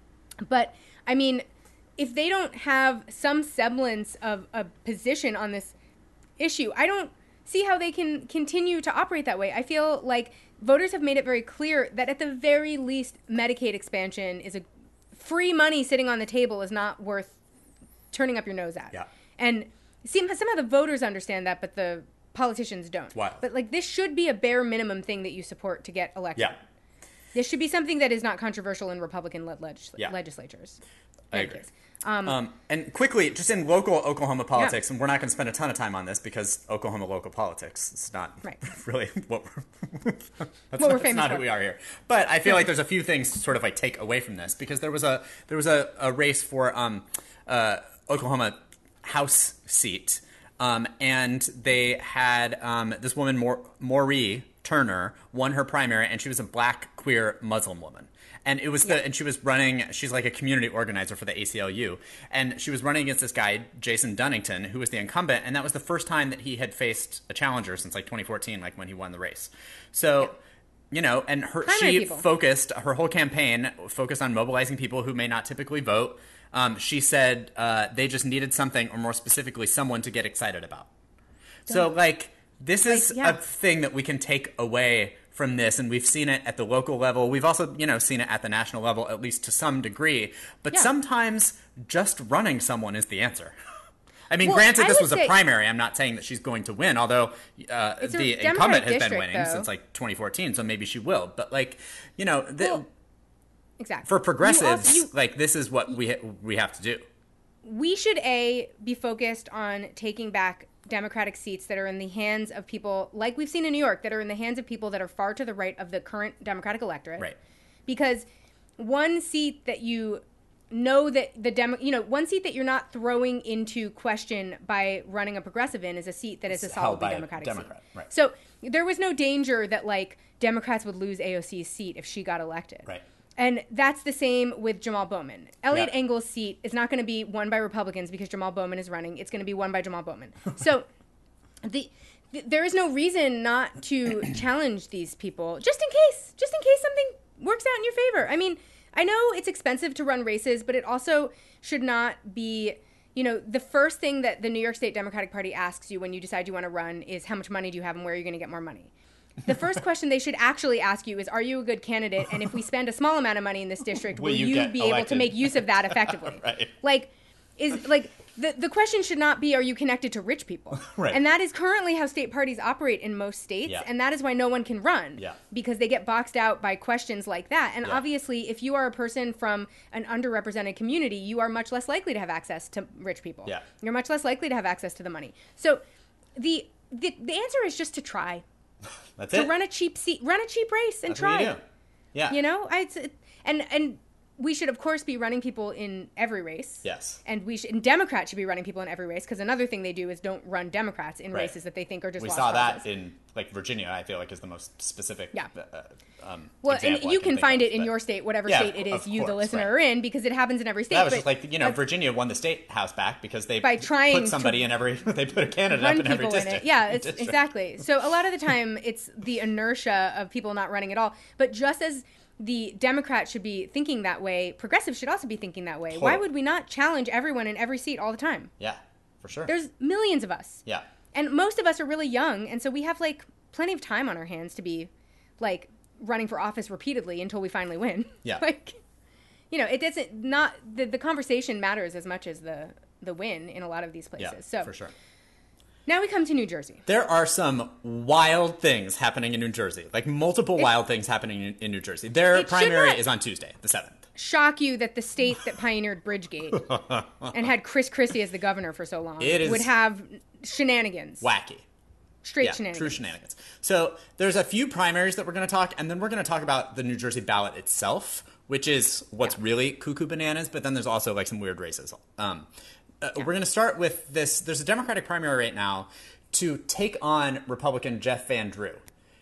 but I mean, if they don't have some semblance of a position on this issue, I don't see how they can continue to operate that way. I feel like voters have made it very clear that at the very least, Medicaid expansion is a free money sitting on the table is not worth turning up your nose at. Yeah. And see, somehow the voters understand that, but the politicians don't. wild. But like this should be a bare minimum thing that you support to get elected. Yeah. This should be something that is not controversial in Republican-led legis- Yeah. legislatures. I In any agree. case. Um, Um, and quickly, just in local Oklahoma politics, and we're not going to spend a ton of time on this because Oklahoma local politics is not Right. really what we're, that's What not, we're that's famous not for. who we are here. But I feel like there's a few things to sort of like take away from this because there was a there was a, a race for um, uh, Oklahoma House seat, um, and they had um, this woman Maur- Mauree Turner won her primary, and she was a black queer Muslim woman. And it was the, and she was running, she's like a community organizer for the A C L U. And she was running against this guy, Jason Dunnington, who was the incumbent. And that was the first time that he had faced a challenger since like twenty fourteen, like when he won the race. So, you know, and her, Primary she people. focused, her whole campaign focused on mobilizing people who may not typically vote. Um, she said uh, they just needed something, or more specifically, someone to get excited about. So, like, this is Like, yeah. a thing that we can take away from this, and we've seen it at the local level. We've also, you know, seen it at the national level, at least to some degree. But Yeah. sometimes just running someone is the answer. I mean, Well, granted, I this would was a say- primary. I'm not saying that she's going to win, although uh, It's a the Democratic incumbent has been district, winning though. since like twenty fourteen, so maybe she will. But like, you know, the, Well, exactly. for You progressives, also- you- like this is what we ha- we have to do. we should a be focused on taking back Democratic seats that are in the hands of people like we've seen in New York, that are in the hands of people that are far to the right of the current Democratic electorate. Right. Because one seat that you know that the Demo, you know, one seat that you're not throwing into question by running a progressive in is a seat that is a It's held solidly by a Democratic Democrat, seat. right. So there was no danger that like Democrats would lose A O C's seat if she got elected. Right. And that's the same with Jamal Bowman. Elliot Yeah. Engel's seat is not going to be won by Republicans because Jamal Bowman is running. It's going to be won by Jamal Bowman. So the, the there is no reason not to challenge these people, just in case, just in case something works out in your favor. I mean, I know it's expensive to run races, but it also should not be, you know, the first thing that the New York State Democratic Party asks you when you decide you want to run is how much money do you have and where are you going to get more money? The first question they should actually ask you is, are you a good candidate? And if we spend a small amount of money in this district, will, Will you you, get be able to elected? make use of that effectively? Right. Like, is like The, the question should not be, are you connected to rich people? Right. And that is currently how state parties operate in most states. Yeah. And that is why no one can run. Yeah. Because they get boxed out by questions like that. And Yeah. obviously, if you are a person from an underrepresented community, you are much less likely to have access to rich people. Yeah. You're much less likely to have access to the money. So the the, the answer is just to try. That's to it. run a cheap seat, run a cheap race and That's try. what you do. Yeah. You know, I, it's, and and we should of course be running people in every race. Yes. And we should, and Democrats should be running people in every race, because another thing they do is don't run Democrats in Right. races that they think are just. We lost saw causes. that in like Virginia. I feel like is the most specific. Yeah. Uh, um, Well, example and I you can think find of, it in but- your state, whatever Yeah, state it is of you, the course, listener, right. are in, because it happens in every state. That was but just like, you know, uh, Virginia won the state house back because they By trying put to somebody in every, they put a candidate run up in every people in district. it. Yeah, it's, district. exactly. So a lot of the time, it's the inertia of people not running at all. But just as the Democrats should be thinking that way, progressives should also be thinking that way. Why Totally. would we not challenge everyone in every seat all the time? Yeah, for sure. There's millions of us. yeah. And most of us are really young, and so we have like plenty of time on our hands to be like running for office repeatedly until we finally win. Yeah. Like, you know, it doesn't not the, the conversation matters as much as the the win in a lot of these places. Yeah, so for sure. now we come to New Jersey. There are some wild things happening in New Jersey, like multiple wild things happening in, in New Jersey. Their It should primary not- is on Tuesday, the seventh. Shock you that the state that pioneered Bridgegate and had Chris Christie as the governor for so long It is would have shenanigans. Wacky. Straight Yeah, shenanigans. true shenanigans. So there's a few primaries that we're going to talk, and then we're going to talk about the New Jersey ballot itself, which is what's Yeah. really cuckoo bananas, but then there's also like some weird races. Um, uh, We're going to start with this. There's a Democratic primary right now to take on Republican Jeff Van Drew.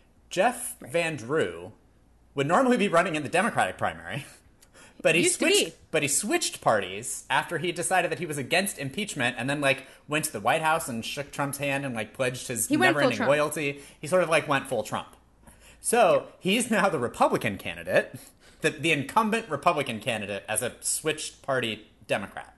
Jeff Van Drew would normally be running in the Democratic primary, but he Used to be. switched. But he switched parties after he decided that he was against impeachment, and then like went to the White House and shook Trump's hand and like pledged his He went full never-ending Trump. loyalty. He sort of like went full Trump. So he's now the Republican candidate, the, the incumbent Republican candidate as a switched party Democrat.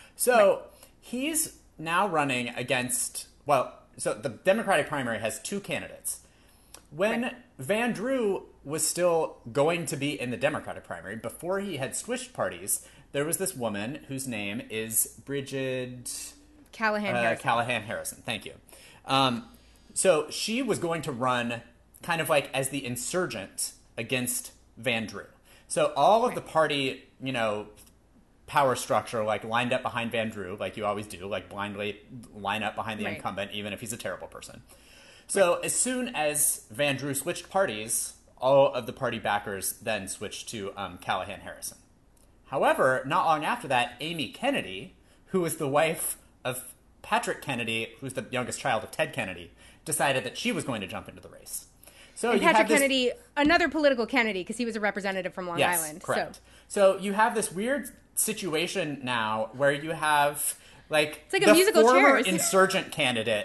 So he's now running against, well, so the Democratic primary has two candidates. When Right. Van Drew was still going to be in the Democratic primary, before he had switched parties, there was this woman whose name is Bridget Callahan uh, Harrison. Callahan Harrison. Thank you. Um, so she was going to run kind of like as the insurgent against Van Drew. So all of the party, you know, power structure like lined up behind Van Drew, like you always do, like blindly line up behind the Right. incumbent, even if he's a terrible person. So as soon as Van Drew switched parties, all of the party backers then switched to um, Callahan Harrison. However, not long after that, Amy Kennedy, who was the wife of Patrick Kennedy, who's the youngest child of Ted Kennedy, decided that she was going to jump into the race. So And you Patrick have this, Kennedy, another political Kennedy, because he was a representative from Long yes, Island. correct. So So you have this weird situation now where you have like, It's like a the musical former Chairs. insurgent candidate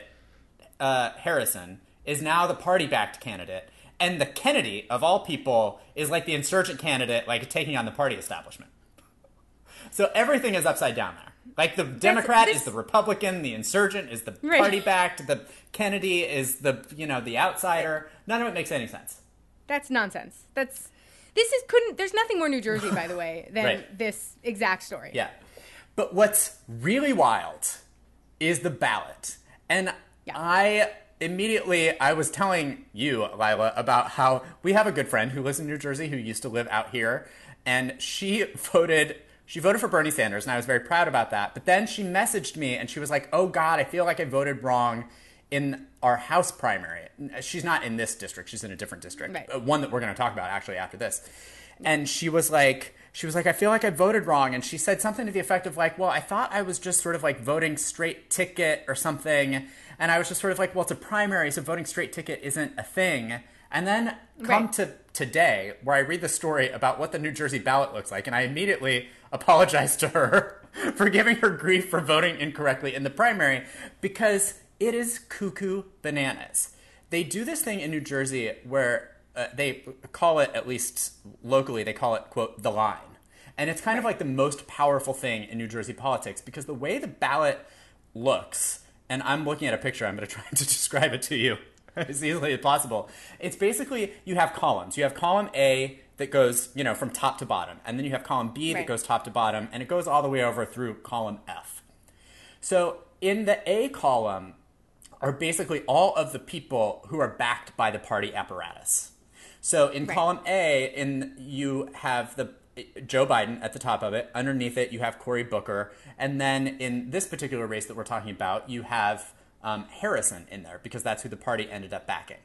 uh, Harrison is now the party-backed candidate, and the Kennedy of all people is like the insurgent candidate, like taking on the party establishment. So everything is upside down there. Like the Democrat this- is the Republican, the insurgent is the Right. party-backed, the Kennedy is the you know the outsider. None of it makes any sense. that's nonsense. That's this is couldn't. There's nothing more New Jersey, by the way, than Right. this exact story. Yeah. But what's really wild is the ballot. And Yeah. I immediately, I was telling you, Lila, about how we have a good friend who lives in New Jersey who used to live out here. And she voted, she voted for Bernie Sanders. And I was very proud about that. But then she messaged me and she was like, oh God, I feel like I voted wrong in our House primary. She's not in this district. She's in a different district. Right. uh, One that we're going to talk about actually after this. And she was like, she was like, I feel like I voted wrong. And she said something to the effect of like, well, I thought I was just sort of like voting straight ticket or something. And I was just sort of like, well, it's a primary, so voting straight ticket isn't a thing. And then come Right. to today, where I read the story about what the New Jersey ballot looks like. And I immediately apologized to her for giving her grief for voting incorrectly in the primary, because it is cuckoo bananas. They do this thing in New Jersey where uh, they call it, at least locally, they call it, quote, the line. And it's kind of like the most powerful thing in New Jersey politics, because the way the ballot looks, and I'm looking at a picture, I'm going to try to describe it to you as easily as possible. It's basically, you have columns. You have column A that goes, you know, from top to bottom. And then you have column B that Right. goes top to bottom, and it goes all the way over through column F. So in the A column are basically all of the people who are backed by the party apparatus. So in right. column A, in you have the Joe Biden at the top of it. Underneath it, you have Cory Booker. And then in this particular race that we're talking about, you have um, Harrison in there because that's who the party ended up backing.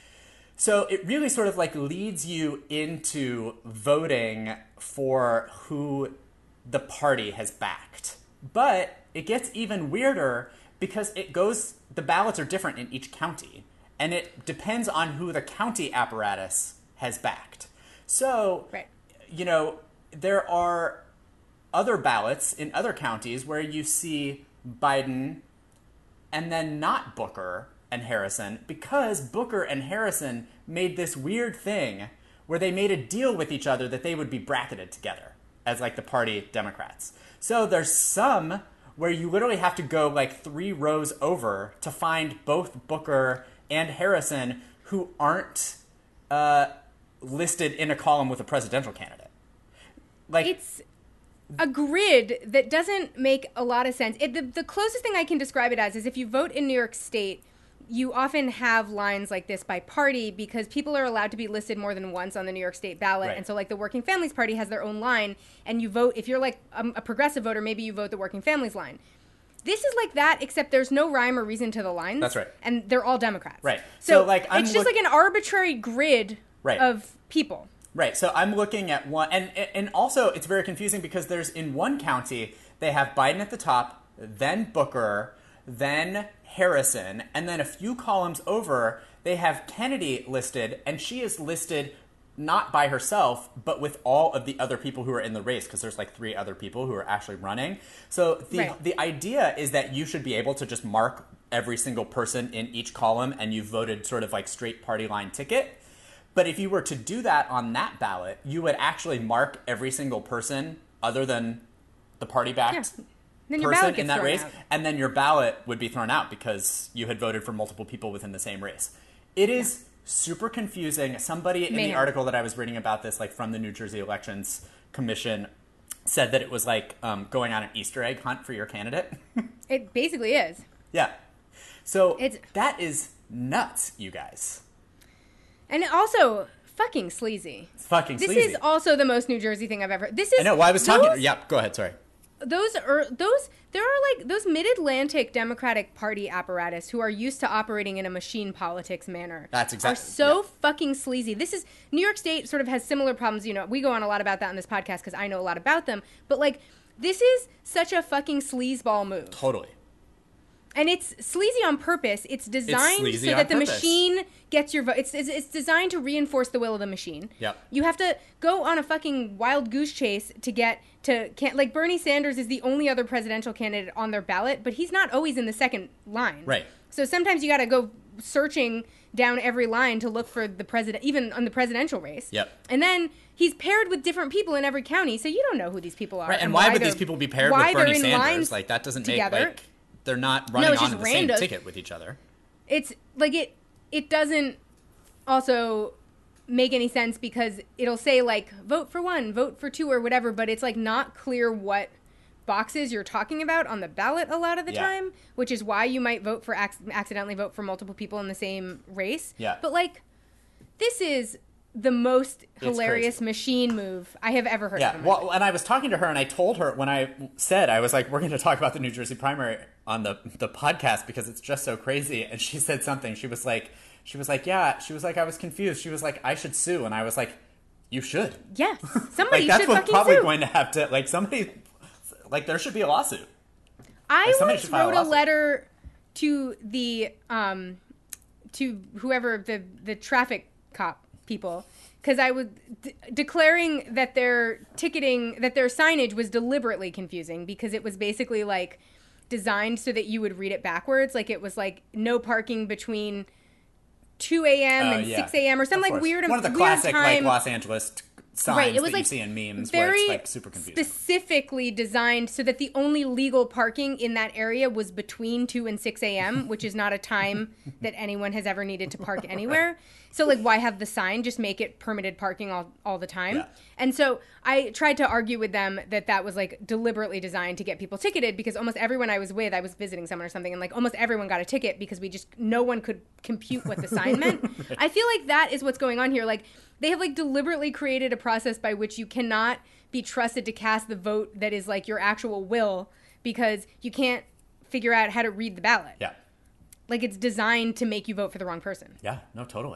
So it really sort of like leads you into voting for who the party has backed. But it gets even weirder because it goes, the ballots are different in each county. And it depends on who the county apparatus has backed. So, right. you know, there are other ballots in other counties where you see Biden and then not Booker and Harrison because Booker and Harrison made this weird thing where they made a deal with each other that they would be bracketed together as like the party Democrats. So there's some where you literally have to go like three rows over to find both Booker and Harrison who aren't uh, listed in a column with a presidential candidate. Like it's a grid that doesn't make a lot of sense. It, the, the closest thing I can describe it as is if you vote in New York State, you often have lines like this by party because people are allowed to be listed more than once on the New York State ballot. Right. And so like the Working Families Party has their own line and you vote, if you're like a, a progressive voter, maybe you vote the Working Families line. This is like that, except there's no rhyme or reason to the lines. That's right. And they're all Democrats. Right. So, so like I'm it's just look- like an arbitrary grid right. of people. Right. So I'm looking at one, and and also it's very confusing because there's in one county, they have Biden at the top, then Booker, then Harrison, and then a few columns over, they have Kennedy listed, and she is listed not by herself, but with all of the other people who are in the race, because there's like three other people who are actually running. So the right. the idea is that you should be able to just mark every single person in each column, and you voted sort of like straight party line ticket. But if you were to do that on that ballot, you would actually mark every single person other than the party-backed yeah. person in that race, out. and then your ballot would be thrown out because you had voted for multiple people within the same race. It is yeah. super confusing. Somebody in Mayhem. the article that I was reading about this, like from the New Jersey Elections Commission, said that it was like um, going on an Easter egg hunt for your candidate. It basically is. Yeah. So it's, that is nuts, you guys. And also, fucking sleazy. It's fucking this sleazy. This is also the most New Jersey thing I've ever. This is. I know. Well, I was those, talking. Yeah, go ahead. Sorry. Those are those. There are like those Mid-Atlantic Democratic Party apparatus who are used to operating in a machine politics manner. That's exactly. Are so yeah. fucking sleazy. This is New York State. Sort of has similar problems. You know, we go on a lot about that on this podcast because I know a lot about them. But like, this is such a fucking sleazeball move. Totally. And it's sleazy on purpose. It's designed it's so that the purpose. machine gets your vote. It's, it's it's designed to reinforce the will of the machine. Yep. You have to go on a fucking wild goose chase to get to can like Bernie Sanders is the only other presidential candidate on their ballot, but he's not always in the second line. Right. So sometimes you got to go searching down every line to look for the president, even on the presidential race. Yep. And then he's paired with different people in every county, so you don't know who these people are. Right. And, and why, why would these people be paired with Bernie Sanders? Like that doesn't together. make like. They're not running no, on the random. same ticket with each other. It's like it it doesn't also make any sense because it'll say like vote for one, vote for two or whatever, but it's like not clear what boxes you're talking about on the ballot a lot of the yeah. time, which is why you might vote for ac- accidentally vote for multiple people in the same race. Yeah. But like this is the most It's hilarious crazy. machine move I have ever heard Yeah, of. well, and I was talking to her, and I told her when I said, I was like, we're going to talk about the New Jersey primary on the the podcast because it's just so crazy. And she said something. She was like, she was like, yeah. She was like, I was confused. She was like, I should sue. And I was like, you should. Yes, somebody like, that's should what's fucking probably sue. going to have to, like, somebody, like, there should be a lawsuit. I like, somebody once should file wrote a a lawsuit. letter to the um, to whoever the the traffic cop people because I was d- declaring that their ticketing that their signage was deliberately confusing because it was basically like designed so that you would read it backwards, like it was like no parking between two a.m. Uh, and yeah. six a.m. or some Of like course. weird one of the weird classic time. like Los Angeles signs right. It was that like you see in memes very where it's like super confusing. Specifically designed so that the only legal parking in that area was between two and six a.m., which is not a time that anyone has ever needed to park anywhere. So like, why have the sign? Just make it permitted parking all, all the time. Yeah. And so I tried to argue with them that that was like deliberately designed to get people ticketed, because almost everyone I was with, I was visiting someone or something, and like almost everyone got a ticket because we just, no one could compute what the sign meant. Right. I feel like that is what's going on here. Like, they have like deliberately created a process by which you cannot be trusted to cast the vote that is like your actual will, because you can't figure out how to read the ballot. Yeah. Like, it's designed to make you vote for the wrong person. Yeah, no, totally.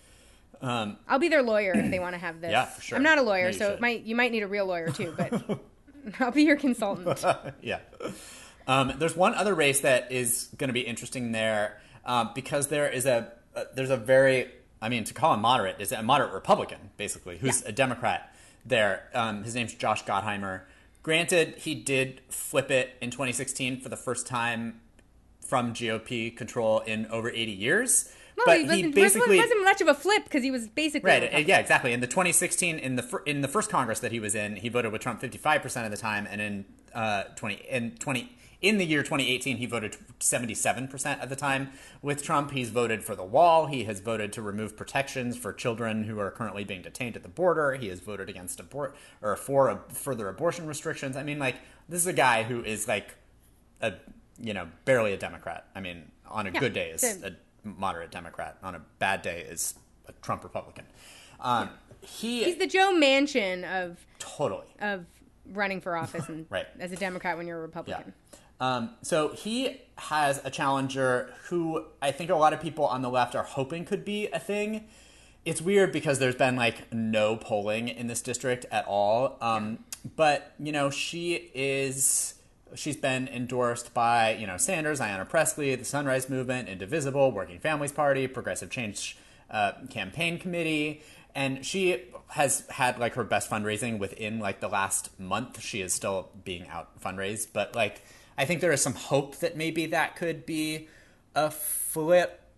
Um, I'll be their lawyer if they want to have this. Yeah, for sure. I'm not a lawyer, no, you so should. it might you might need a real lawyer too, but I'll be your consultant. Yeah. Um, there's one other race that is going to be interesting there, um, because there is a uh, there's a very, I mean, to call him moderate, is a moderate Republican, basically, who's yeah. a Democrat there. Um, his name's Josh Gottheimer. Granted, he did flip it in twenty sixteen for the first time from G O P control in over eighty years. No, but he, he wasn't, basically wasn't much of a flip, because he was basically right. Yeah, exactly. In the twenty sixteen, in the fir- in the first Congress that he was in, he voted with Trump fifty-five percent of the time, and in uh, twenty in twenty in the year twenty eighteen, he voted seventy-seven percent of the time with Trump. He's voted for the wall. He has voted to remove protections for children who are currently being detained at the border. He has voted against abort or for a, further abortion restrictions. I mean, like, this is a guy who is like a you know barely a Democrat. I mean, on a yeah, good day is a moderate Democrat. On a bad day is a Trump Republican. Um, he he's the Joe Manchin of totally of running for office and right. as a Democrat when you're a Republican. Yeah. Um, so he has a challenger who I think a lot of people on the left are hoping could be a thing. It's weird because there's been like no polling in this district at all. Um, but you know, she is. She's been endorsed by, you know, Sanders, Ayanna Pressley, the Sunrise Movement, Indivisible, Working Families Party, Progressive Change uh, Campaign Committee. And she has had, like, her best fundraising within, like, the last month. She is still being out fundraised. But, like, I think there is some hope that maybe that could be a flip.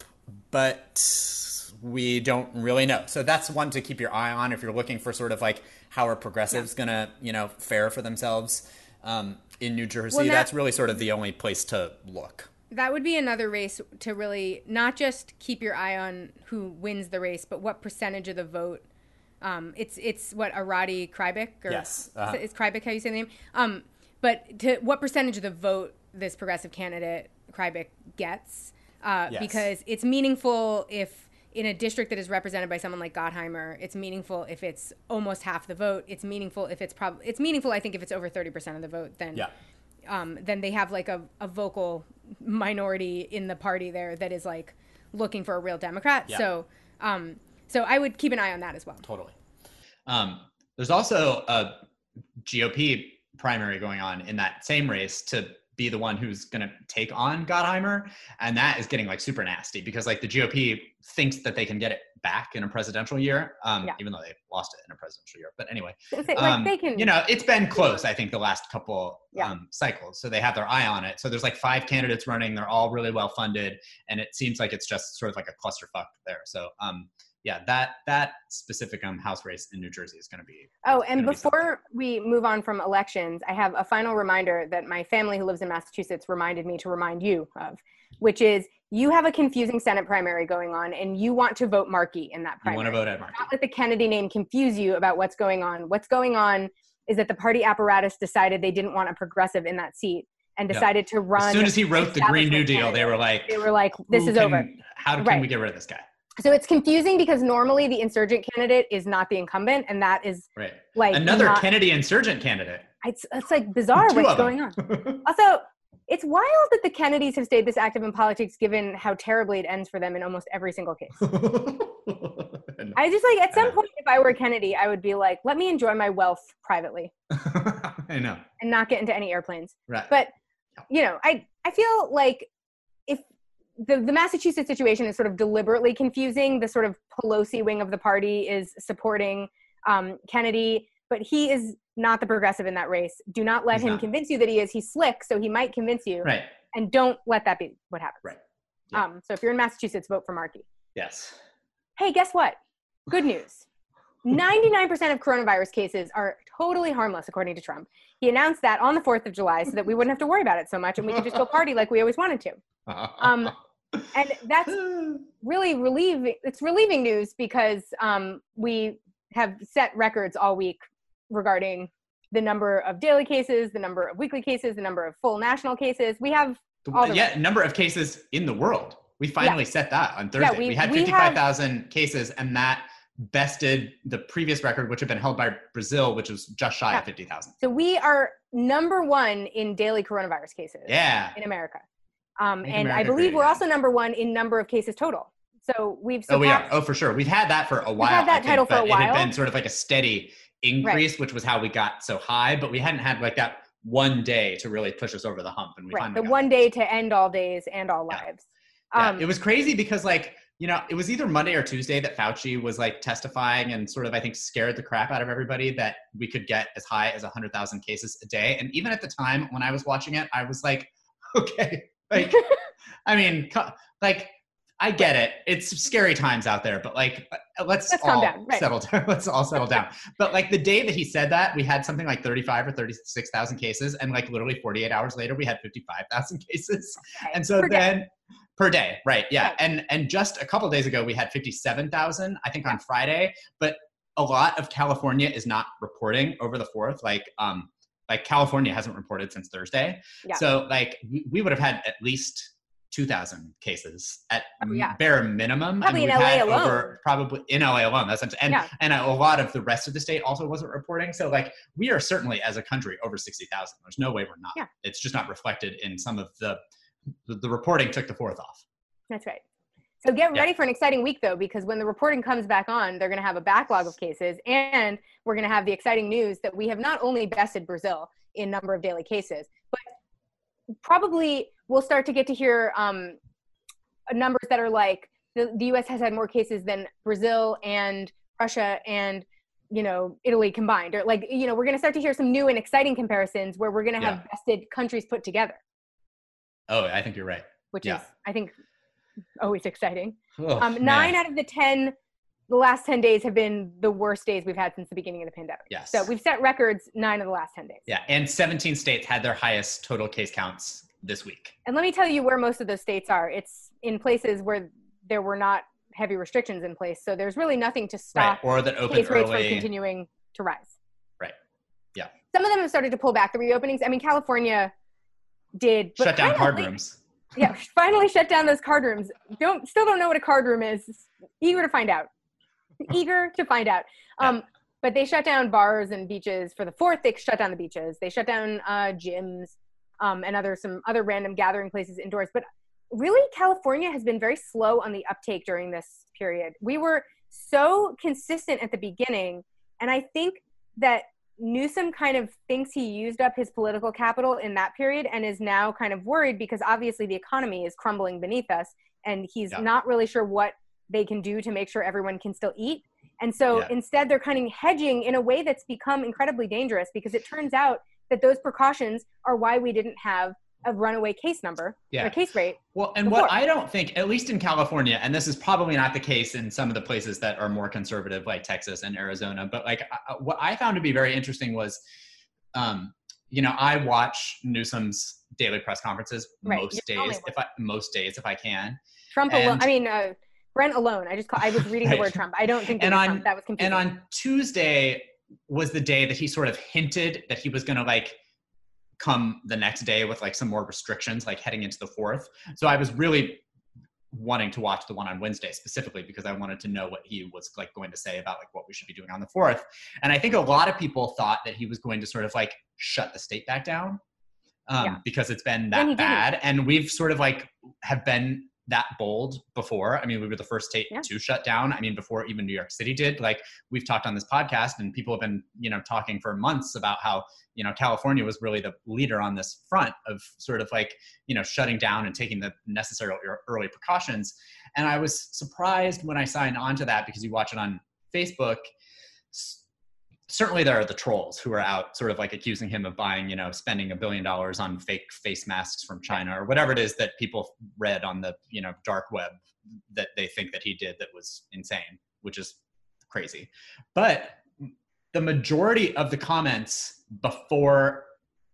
But we don't really know. So that's one to keep your eye on if you're looking for sort of, like, how are progressives yeah. going to, you know, fare for themselves. Um, in New Jersey, well, that, that's really sort of the only place to look. That would be another race to really not just keep your eye on who wins the race, but what percentage of the vote. Um, it's it's what Arati Krybik or yes, uh-huh. is Krybik how you say the name? Um, but to what percentage of the vote this progressive candidate Krybik gets? Uh, yes. Because it's meaningful if. In a district that is represented by someone like Gottheimer, it's meaningful if it's almost half the vote. It's meaningful if it's probably it's meaningful. I think if it's over thirty percent of the vote, then yeah. um, then they have like a, a vocal minority in the party there that is like looking for a real Democrat. Yeah. So um, so I would keep an eye on that as well. Totally. Um, there's also a G O P primary going on in that same race to be the one who's going to take on Gottheimer. And that is getting like super nasty because like the G O P thinks that they can get it back in a presidential year, um, yeah. even though they lost it in a presidential year. But anyway, like um, they can, you know, it's been close, I think, the last couple yeah. um, cycles. So they have their eye on it. So there's like five candidates running. They're all really well funded. And it seems like it's just sort of like a clusterfuck there. So um, yeah, that that specific um, House race in New Jersey is going to be. Oh, and before we move on from elections, I have a final reminder that my family who lives in Massachusetts reminded me to remind you of, which is you have a confusing Senate primary going on, and you want to vote Markey in that primary. You want to vote Ed Markey. Not let the Kennedy name confuse you about what's going on. What's going on is that the party apparatus decided they didn't want a progressive in that seat and decided yeah. to run. As soon as he wrote the Green New Deal, they were like, they were like, this is can, over. How can right. we get rid of this guy? So it's confusing because normally the insurgent candidate is not the incumbent, and that is right. like another not, Kennedy insurgent candidate. It's it's like bizarre what's going on. Also, it's wild that the Kennedys have stayed this active in politics, given how terribly it ends for them in almost every single case. I just like at some point, if I were a Kennedy, I would be like, let me enjoy my wealth privately. I know, and not get into any airplanes. Right. But you know, I I feel like if. The, the Massachusetts situation is sort of deliberately confusing. The sort of Pelosi wing of the party is supporting um, Kennedy, but he is not the progressive in that race. Do not let He's him not. convince you that he is. He's slick, so he might convince you. Right. And don't let that be what happens. Right. Yeah. Um, so if you're in Massachusetts, vote for Markey. Yes. Hey, guess what? Good news. ninety-nine percent of coronavirus cases are totally harmless, according to Trump. He announced that on the fourth of July so that we wouldn't have to worry about it so much and we could just go party like we always wanted to. Um, and that's really relieving. It's relieving news because um, we have set records all week regarding the number of daily cases, the number of weekly cases, the number of full national cases. We have all the yeah, records. Number of cases in the world. We finally yeah. set that on Thursday. Yeah, we, we had fifty-five thousand cases, and that bested the previous record, which had been held by Brazil, which was just shy yeah. of fifty thousand. So we are number one in daily coronavirus cases yeah. in America. Um, and America I believe we're again. also number one in number of cases total. So we've surpassed, oh we are oh for sure we've had that for a while. We've had that I think, title for but a while. It had been sort of like a steady increase, right. which was how we got so high. But we hadn't had like that one day to really push us over the hump. And we right. the got one day to end all days and all yeah. lives. Yeah. Um, it was crazy because like you know it was either Monday or Tuesday that Fauci was like testifying and sort of I think scared the crap out of everybody that we could get as high as one hundred thousand cases a day. And even at the time when I was watching it, I was like, okay, like. I mean, like, I get it. It's scary times out there, but like, let's, let's all down. Right. settle down. Let's all settle down. But like the day that he said that, we had something like thirty-five or thirty-six thousand cases. And like literally forty-eight hours later, we had fifty-five thousand cases. Okay. And so per then day. per day, right. Yeah. Right. And, and just a couple of days ago, we had fifty-seven thousand, I think on Friday, but a lot of California is not reporting over the fourth. Like, um, like California hasn't reported since Thursday. Yeah. So like we, we would have had at least two thousand cases at oh, yeah. bare minimum. Probably I mean, in L A alone. Over, probably in L A alone. That's and yeah. and a lot of the rest of the state also wasn't reporting. So like we are certainly as a country over sixty thousand. There's no way we're not. Yeah. It's just not reflected in some of the the, the reporting took the fourth off. That's right. So get yeah. ready for an exciting week though, because when the reporting comes back on, they're going to have a backlog of cases, and we're going to have the exciting news that we have not only bested Brazil in number of daily cases, but probably we'll start to get to hear um, numbers that are like the, the U S has had more cases than Brazil and Russia and, you know, Italy combined. Or like, you know, we're going to start to hear some new and exciting comparisons where we're going to have yeah. bested countries put together. Oh, I think you're right. Which yeah. is, I think, always exciting. Oh, um, nine out of the ten, the last ten days have been the worst days we've had since the beginning of the pandemic. Yes. So we've set records nine of the last ten days. Yeah, and seventeen states had their highest total case counts this week. And let me tell you where most of those states are. It's in places where there were not heavy restrictions in place. So there's really nothing to stop right. or that opened case rates early. from continuing to rise. Right. Yeah. Some of them have started to pull back the reopenings. I mean, California did. But shut down card rooms. Yeah, finally shut down those card rooms. Don't still don't know what a card room is. Eager to find out. Eager to find out. Um, yeah. But they shut down bars and beaches for the fourth. They shut down the beaches. They shut down uh, gyms um, and other some other random gathering places indoors. But really, California has been very slow on the uptake during this period. We were so consistent at the beginning, and I think that Newsom kind of thinks he used up his political capital in that period and is now kind of worried because obviously the economy is crumbling beneath us, and he's yeah. not really sure what they can do to make sure everyone can still eat. And so yeah. instead they're kind of hedging in a way that's become incredibly dangerous, because it turns out that those precautions are why we didn't have a runaway case number, yeah. or case rate. Well, and before. What I don't think, at least in California, and this is probably not the case in some of the places that are more conservative, like Texas and Arizona, but like uh, what I found to be very interesting was, um, you know, I watch Newsom's daily press conferences right. most You're days, if I, most days if I can. Trump and, alone. I mean, uh, Brent alone. I just call, I was reading right. the word Trump. I don't think that, and was on, Trump. That was confusing. And on Tuesday was the day that he sort of hinted that he was going to like come the next day with like some more restrictions, like heading into the fourth. So I was really wanting to watch the one on Wednesday specifically because I wanted to know what he was like going to say about like what we should be doing on the fourth. And I think a lot of people thought that he was going to sort of like shut the state back down um, yeah. because it's been that bad. And we've sort of like have been that bold before. I mean, we were the first state yeah. to shut down. I mean, before even New York City did. Like we've talked on this podcast, and people have been, you know, talking for months about how, you know, California was really the leader on this front of sort of like, you know, shutting down and taking the necessary early precautions. And I was surprised when I signed on to that, because you watch it on Facebook. Certainly there are the trolls who are out sort of like accusing him of buying, you know, spending a billion dollars on fake face masks from China or whatever it is that people read on the, you know, dark web that they think that he did that was insane, which is crazy. But the majority of the comments before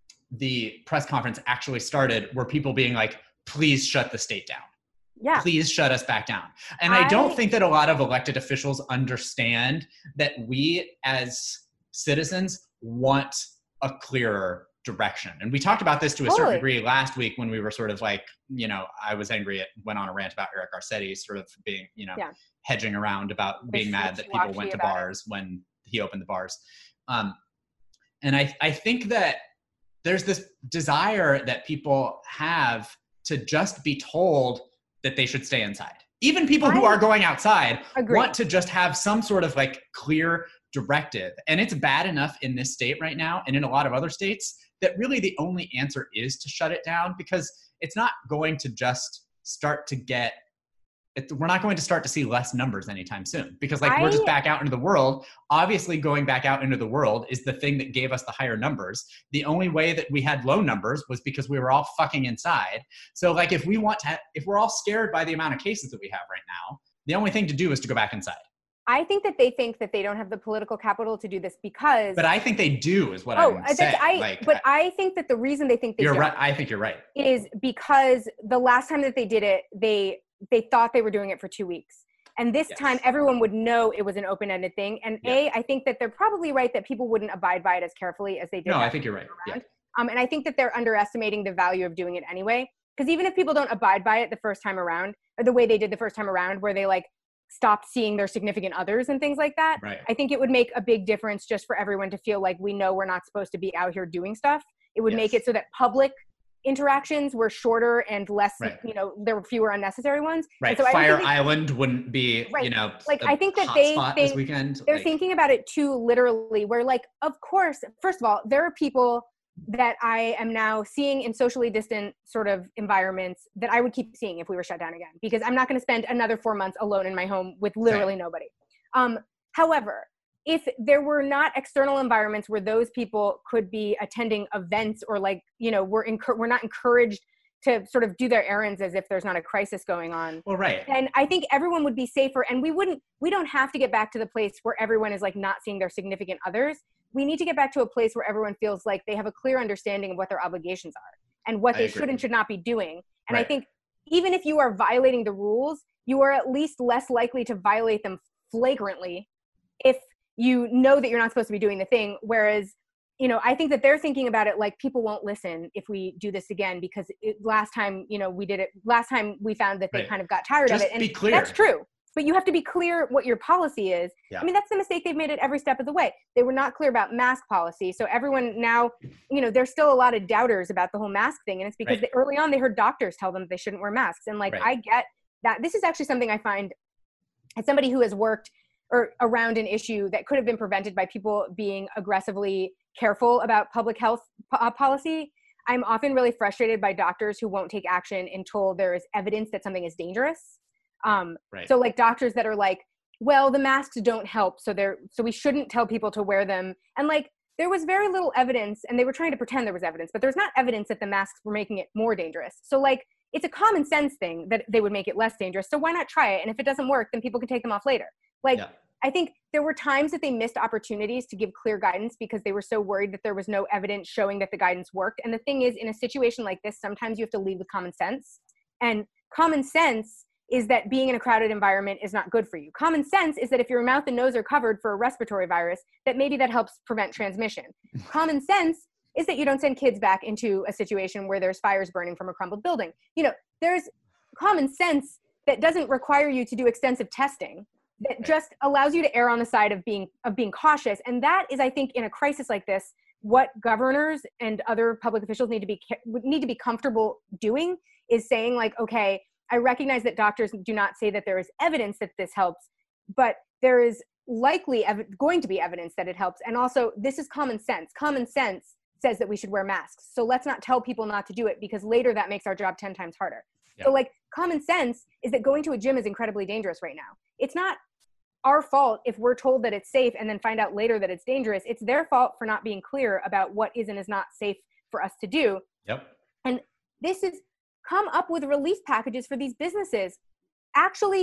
the press conference actually started were people being like, please shut the state down. Yeah. Please shut us back down. And I, I don't think that a lot of elected officials understand that we as citizens want a clearer direction. And we talked about this to a totally. certain degree last week when we were sort of like, you know, I was angry at, went on a rant about Eric Garcetti sort of being, you know, yeah. hedging around about being Which mad that people went to bars it. when he opened the bars. Um, and I, I think that there's this desire that people have to just be told that they should stay inside. Even people who are going outside agree. want to just have some sort of like clear directive. And it's bad enough in this state right now and in a lot of other states that really the only answer is to shut it down, because it's not going to just start to get, it, we're not going to start to see less numbers anytime soon, because like I, we're just back out into the world. Obviously going back out into the world is the thing that gave us the higher numbers. The only way that we had low numbers was because we were all fucking inside. So like if we want to, if we're all scared by the amount of cases that we have right now, the only thing to do is to go back inside. I think that they think that they don't have the political capital to do this because. But I think they do, is what oh, I'm saying. I, like, but I, I think that the reason they think they you're don't right. I think you're right. Is because the last time that they did it, they they thought they were doing it for two weeks, and this yes. time everyone would know it was an open-ended thing. And yeah. a, I think that they're probably right that people wouldn't abide by it as carefully as they did. No, I think you're right. Yeah. Um, and I think that they're underestimating the value of doing it anyway. Because even if people don't abide by it the first time around, or the way they did the first time around, where they like. stopped seeing their significant others and things like that. Right. I think it would make a big difference just for everyone to feel like we know we're not supposed to be out here doing stuff. It would yes. make it so that public interactions were shorter and less, right. you know, there were fewer unnecessary ones. Right. So Fire Island wouldn't be, right. you know, like I think that they, they this weekend. they're like, thinking about it too literally, where like, of course, first of all, there are people that I am now seeing in socially distant sort of environments that I would keep seeing if we were shut down again, because I'm not going to spend another four months alone in my home with literally Same. nobody. Um, however, if there were not external environments where those people could be attending events or like, you know, we're, encu- we're not encouraged to sort of do their errands as if there's not a crisis going on. Well, right. And I think everyone would be safer, and we wouldn't, we don't have to get back to the place where everyone is like not seeing their significant others. We need to get back to a place where everyone feels like they have a clear understanding of what their obligations are and what I they agree. should and should not be doing. And right. I think even if you are violating the rules, you are at least less likely to violate them flagrantly if you know that you're not supposed to be doing the thing. Whereas, you know, I think that they're thinking about it like people won't listen if we do this again, because it, last time, you know, we did it, last time we found that they right. kind of got tired Just of it. And be clear. That's true. But you have to be clear what your policy is. Yeah. I mean, that's the mistake they've made at every step of the way. They were not clear about mask policy. So everyone now, you know, there's still a lot of doubters about the whole mask thing. And it's because right. they, early on they heard doctors tell them they shouldn't wear masks. And like, right. I get that. This is actually something I find as somebody who has worked or around an issue that could have been prevented by people being aggressively careful about public health uh, policy. I'm often really frustrated by doctors who won't take action until there is evidence that something is dangerous. Um, right. So like doctors that are like, well, the masks don't help, so they're so we shouldn't tell people to wear them. And like there was very little evidence, and they were trying to pretend there was evidence, but there's not evidence that the masks were making it more dangerous. So like it's a common sense thing that they would make it less dangerous. So why not try it? And if it doesn't work, then people can take them off later. Like yeah. I think there were times that they missed opportunities to give clear guidance because they were so worried that there was no evidence showing that the guidance worked. And the thing is, in a situation like this, sometimes you have to lead with common sense. And common sense is that being in a crowded environment is not good for you. Common sense is that if your mouth and nose are covered for a respiratory virus, that maybe that helps prevent transmission. Common sense is that you don't send kids back into a situation where there's fires burning from a crumbled building. You know, there's common sense that doesn't require you to do extensive testing, that just allows you to err on the side of being of being cautious. And that is, I think, in a crisis like this, what governors and other public officials need to be need to be comfortable doing is saying like, okay, I recognize that doctors do not say that there is evidence that this helps, but there is likely ev- going to be evidence that it helps. And also, this is common sense. Common sense says that we should wear masks. So let's not tell people not to do it, because later that makes our job ten times harder. Yeah. So like common sense is that going to a gym is incredibly dangerous right now. It's not our fault if we're told that it's safe and then find out later that it's dangerous. It's their fault for not being clear about what is and is not safe for us to do. Yep. And this is come up with relief packages for these businesses. Actually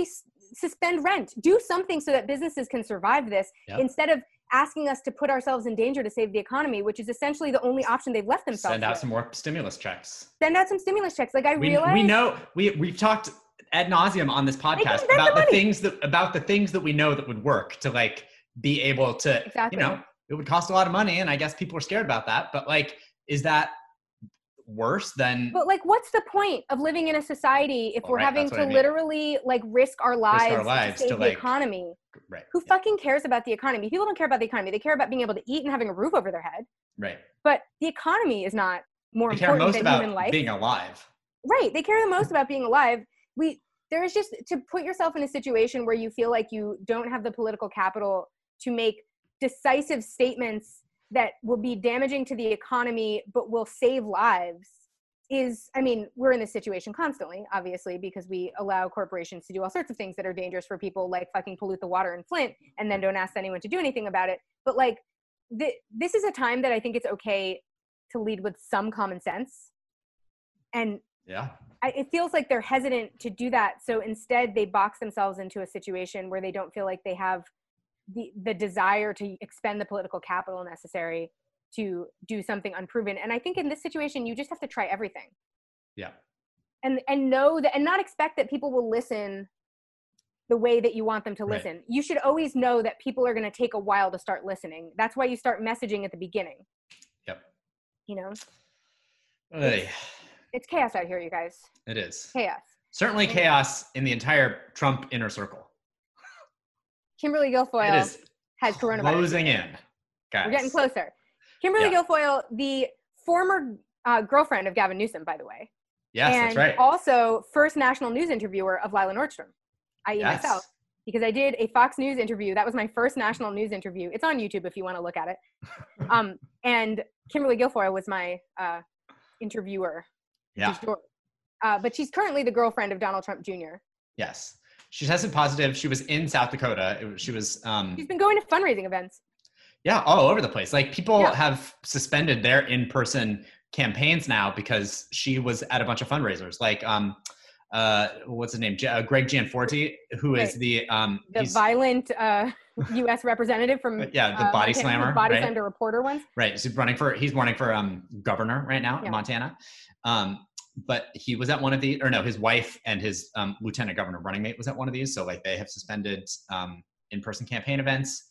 suspend rent, do something so that businesses can survive this Yep. instead of asking us to put ourselves in danger to save the economy, which is essentially the only option they've left themselves Send out with. some more stimulus checks. Send out some stimulus checks. Like I We, realize we know we we've talked ad nauseum on this podcast invent about the the money. things that about the things that we know that would work to like be able to, Exactly. you know, it would cost a lot of money, and I guess people are scared about that. But like, is that worse than? But like, what's the point of living in a society if Well, we're right, having that's what to I mean. literally like risk our lives, our lives to save to, the like- economy? Right. Who fucking cares about the economy? People don't care about the economy. They care about being able to eat and having a roof over their head. Right. But the economy is not more They care important most than human about life. being alive. Right. They care the most about being alive. We there is just to put yourself in a situation where you feel like you don't have the political capital to make decisive statements that will be damaging to the economy but will save lives is, I mean, we're in this situation constantly, obviously, because we allow corporations to do all sorts of things that are dangerous for people, like fucking pollute the water in Flint and then don't ask anyone to do anything about it. But like, th- this is a time that I think it's okay to lead with some common sense. And Yeah. I, it feels like they're hesitant to do that. So instead they box themselves into a situation where they don't feel like they have the, the desire to expend the political capital necessary to do something unproven. And I think in this situation, you just have to try everything. Yeah. And, and know that, and not expect that people will listen the way that you want them to Right. listen. You should always know that people are going to take a while to start listening. That's why you start messaging at the beginning. Yep. You know, Ugh. it's chaos out here, you guys. It is. Chaos. Certainly chaos in the entire Trump inner circle. Kimberly Guilfoyle It is has coronavirus. closing in. Guys. We're getting closer. Kimberly Yeah. Guilfoyle, the former uh, girlfriend of Gavin Newsom, by the way. Yes, and that's right. also first national news interviewer of Lila Nordstrom, that is Yes. myself. Because I did a Fox News interview. That was my first national news interview. It's on YouTube if you want to look at it. Um, and Kimberly Guilfoyle was my uh, interviewer. Yeah. She's George. Uh, but she's currently the girlfriend of Donald Trump Junior Yes. She tested positive. She was in South Dakota. It was, she was, um, She's been going to fundraising events. yeah, all over the place. Like people Yeah. have suspended their in-person campaigns now because she was at a bunch of fundraisers. Like, um, uh, what's his name? J- uh, Greg Gianforte, who is Right. the, um, The he's, violent uh, U S representative from yeah, the uh, body Montana, who slammer, body right? slammed a reporter once. right. He's running for, he's running for, um, governor right now Yeah. in Montana. Um, but he was at one of the, or no, his wife and his, um, lieutenant governor running mate was at one of these. So like they have suspended, um, in-person campaign events.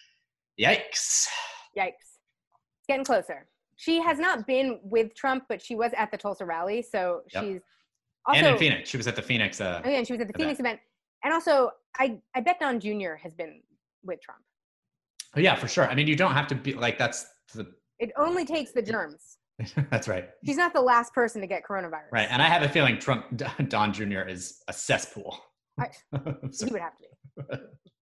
Yikes. Yikes. It's getting closer. She has not been with Trump, but she was at the Tulsa rally. So Yep. she's also, and in Phoenix, she was at the Phoenix, uh, oh yeah, and she was at the event. Phoenix event. And also, I, I bet Don Junior has been with Trump. oh yeah, for sure. I mean, you don't have to be like, that's the, It only takes the germs. that's right. She's not the last person to get coronavirus. Right. And I have a feeling Trump, Don Junior is a cesspool. I, So- he would have to be.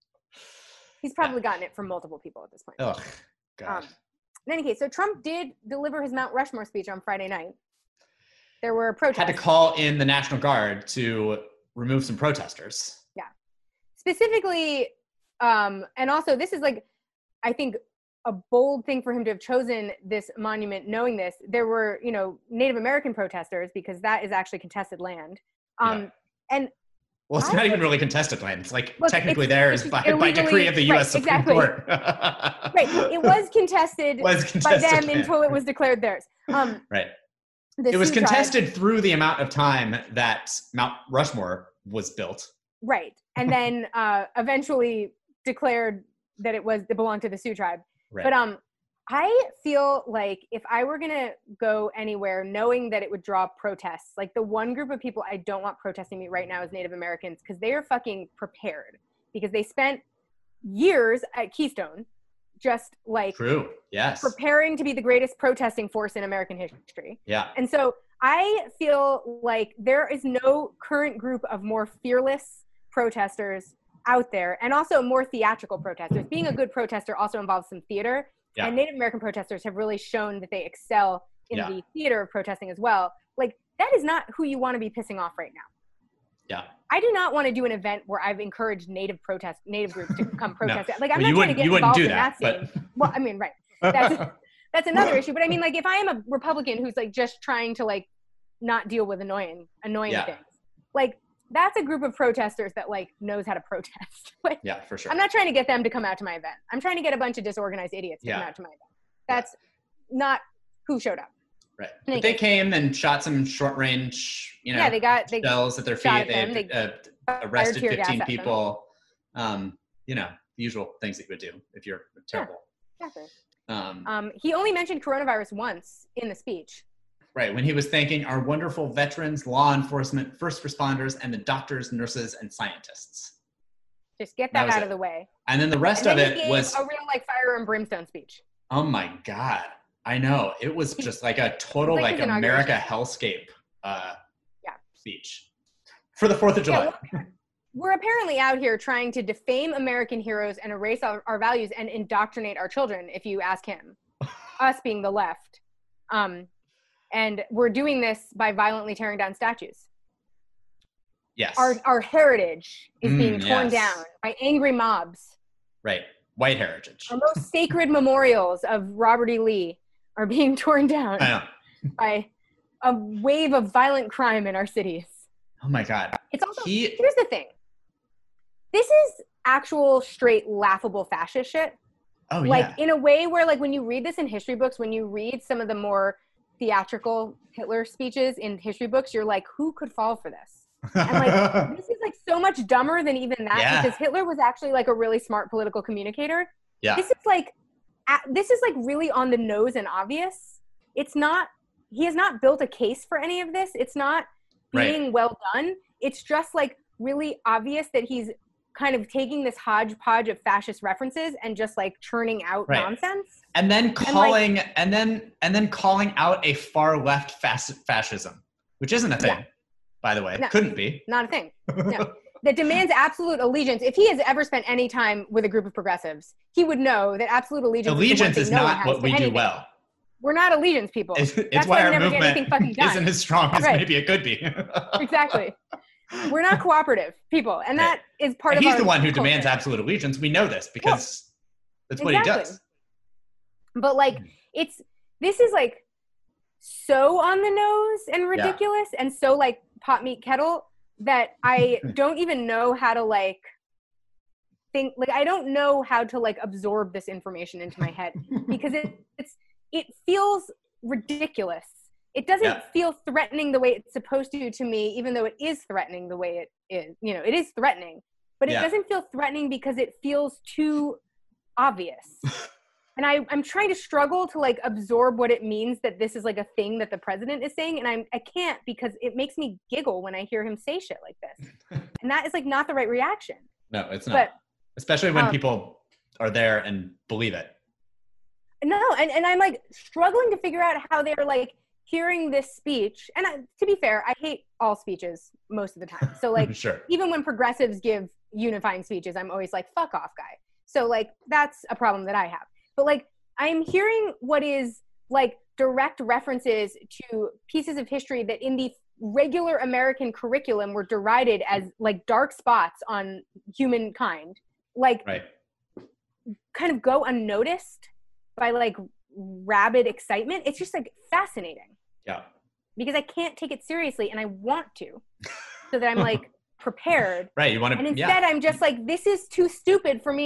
He's probably gotten it from multiple people at this point. Ugh, God. Um, in any case, so Trump did deliver his Mount Rushmore speech on Friday night. There were protests. Had to call in the National Guard to remove some protesters. Specifically, um, and also this is like, I think, a bold thing for him to have chosen this monument, knowing this. There were, you know, Native American protesters, because that is actually contested land. Um, Yeah. And Well, it's I not would- even really contested land. It's like Look, technically it's- theirs it's by, by illegally- decree of the U S right, Supreme exactly. Court. right, it was contested was by contested them land. until it was declared theirs. Um, Right. the It was Sioux tribe- contested through the amount of time that Mount Rushmore was built. Right. And then uh, eventually declared that it was, it belonged to the Sioux tribe. Right. But um, I feel like if I were going to go anywhere knowing that it would draw protests, like the one group of people I don't want protesting me right now is Native Americans, because they are fucking prepared, because they spent years at Keystone just like True. Yes. preparing to be the greatest protesting force in American history. Yeah. And so I feel like there is no current group of more fearless protesters out there, and also more theatrical protesters. Being a good protester also involves some theater. Yeah. And Native American protesters have really shown that they excel in Yeah. the theater of protesting as well. Like, that is not who you want to be pissing off right now. Yeah. I do not want to do an event where I've encouraged Native protest, Native groups to come protest. No. Like, I'm Well, you not trying to wouldn't- get you wouldn't involved do in that, that scene. but- Well, I mean, right. That's, that's another issue. But I mean, like, if I am a Republican who's like just trying to like not deal with annoying, annoying Yeah. things, like that's a group of protesters that like knows how to protest. Like, yeah, for sure. I'm not trying to get them to come out to my event. I'm trying to get a bunch of disorganized idiots to yeah. come out to my event. That's yeah. not who showed up. Right. But they came and shot some short range, you know, yeah, they got they shells at their feet. At they, they uh, arrested fifteen people. Um, you know, the usual things that you would do if you're terrible. Yeah, exactly. Um, um, he only mentioned coronavirus once in the speech. Right, when he was thanking our wonderful veterans, law enforcement, first responders, and the doctors, nurses, and scientists. Just get that, that out it. of the way. And then the rest and of it was a real like fire and brimstone speech. Oh my God. I know. It was just like a total like, like America hellscape uh, yeah. speech for the fourth of July. Yeah, we're, we're apparently out here trying to defame American heroes and erase our, our values and indoctrinate our children, if you ask him. Us being the left. Um, and we're doing this by violently tearing down statues. Yes. Our, our heritage is Mm, being torn yes. down by angry mobs. Right. White heritage. Our most sacred memorials of Robert E. Lee are being torn down I know. by a wave of violent crime in our cities. Oh my God. It's also, he... here's the thing. This is actual straight laughable fascist shit. Oh, like, yeah. in a way where, like, when you read this in history books, when you read some of the more theatrical Hitler speeches in history books, you're like, who could fall for this? And, like, this is, like, so much dumber than even that yeah. because Hitler was actually, like, a really smart political communicator. Yeah. This is, like, at, this is, like, really on the nose and obvious. It's not, he has not built a case for any of this. It's not being right. well done. It's just, like, really obvious that he's kind of taking this hodgepodge of fascist references and just like churning out right. nonsense. And then calling, and, like, and then, and then calling out a far left fas- fascism, which isn't a thing, yeah. by the way. No, Couldn't be. Not a thing. No. That demands absolute allegiance. If he has ever spent any time with a group of progressives, he would know that absolute allegiance, allegiance is, is no not what we anything. do well. We're not allegiance people. It's, it's That's why, why our we never get anything fucking movement done. isn't as strong as right. maybe it could be. Exactly. We're not cooperative people. And that right. is part and of he's our the one who culture. demands absolute allegiance. We know this because well, that's what exactly. he does. But like, it's, this is like so on the nose and ridiculous yeah. and so like pot meat kettle that I don't even know how to like think, like, I don't know how to like absorb this information into my head because it, it's, it feels ridiculous. It doesn't yeah. feel threatening the way it's supposed to to me, even though it is threatening the way it is. You know, it is threatening, but it yeah. doesn't feel threatening because it feels too obvious. And I, I'm trying to struggle to like absorb what it means that this is like a thing that the president is saying. And I'm, I can't because it makes me giggle when I hear him say shit like this. And that is like not the right reaction. No, it's not. But, especially when um, people are there and believe it. No, and, and I'm like struggling to figure out how they're like hearing this speech. And I, to be fair, I hate all speeches most of the time. So like, sure. even when progressives give unifying speeches, I'm always like, fuck off, guy. So like, that's a problem that I have. But like, I'm hearing what is like direct references to pieces of history that in the regular American curriculum were derided as like dark spots on humankind, like right. kind of go unnoticed by like rabid excitement. It's just like fascinating. Yeah. Because I can't take it seriously and I want to, so that I'm like prepared. Right. You want to, and instead yeah. I'm just like, this is too stupid for me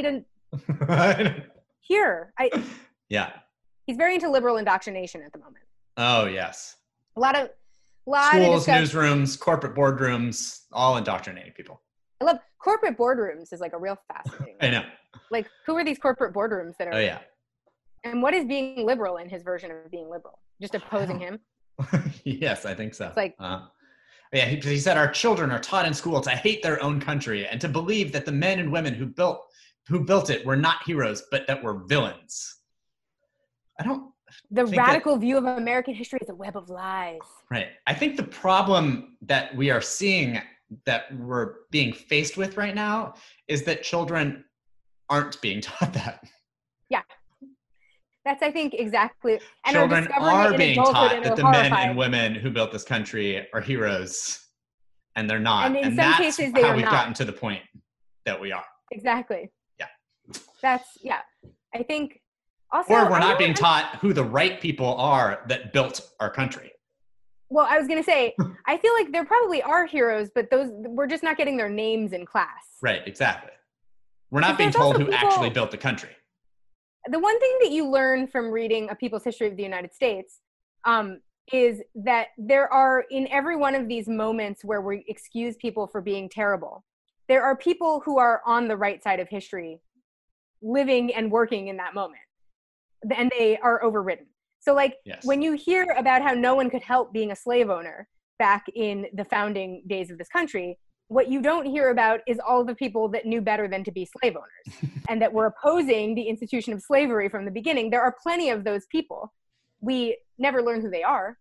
to hear. I, yeah. He's very into liberal indoctrination at the moment. Oh yes. A lot of, lot schools, of newsrooms, corporate boardrooms, all indoctrinating people. I love corporate boardrooms is like a real fascinating. I know. Like, who are these corporate boardrooms that are? Oh yeah. And what is being liberal in his version of being liberal? Just opposing him? Yes, I think so. It's like, uh, yeah, he, he said our children are taught in school to hate their own country and to believe that the men and women who built who built it were not heroes, but that were villains. I don't. The think radical that, view of American history is a web of lies. Right. I think the problem that we are seeing, that we're being faced with right now, is that children aren't being taught that. Yeah. That's, I think, exactly. And children are, are being taught that the horrified. men and women who built this country are heroes, and they're not. And in and some that's cases, they how are we've not. gotten to the point that we are. Exactly. Yeah. That's, yeah. I think also. Or we're I not being I'm, taught who the right people are that built our country. Well, I was going to say, I feel like there probably are heroes, but those we're just not getting their names in class. Right, exactly. We're not being told who people, actually built the country. The one thing that you learn from reading A People's History of the United States um, is that there are, in every one of these moments where we excuse people for being terrible, there are people who are on the right side of history living and working in that moment, and they are overridden. So like yes. when you hear about how no one could help being a slave owner back in the founding days of this country, what you don't hear about is all of the people that knew better than to be slave owners and that were opposing the institution of slavery from the beginning. There are plenty of those people. We never learn who they are.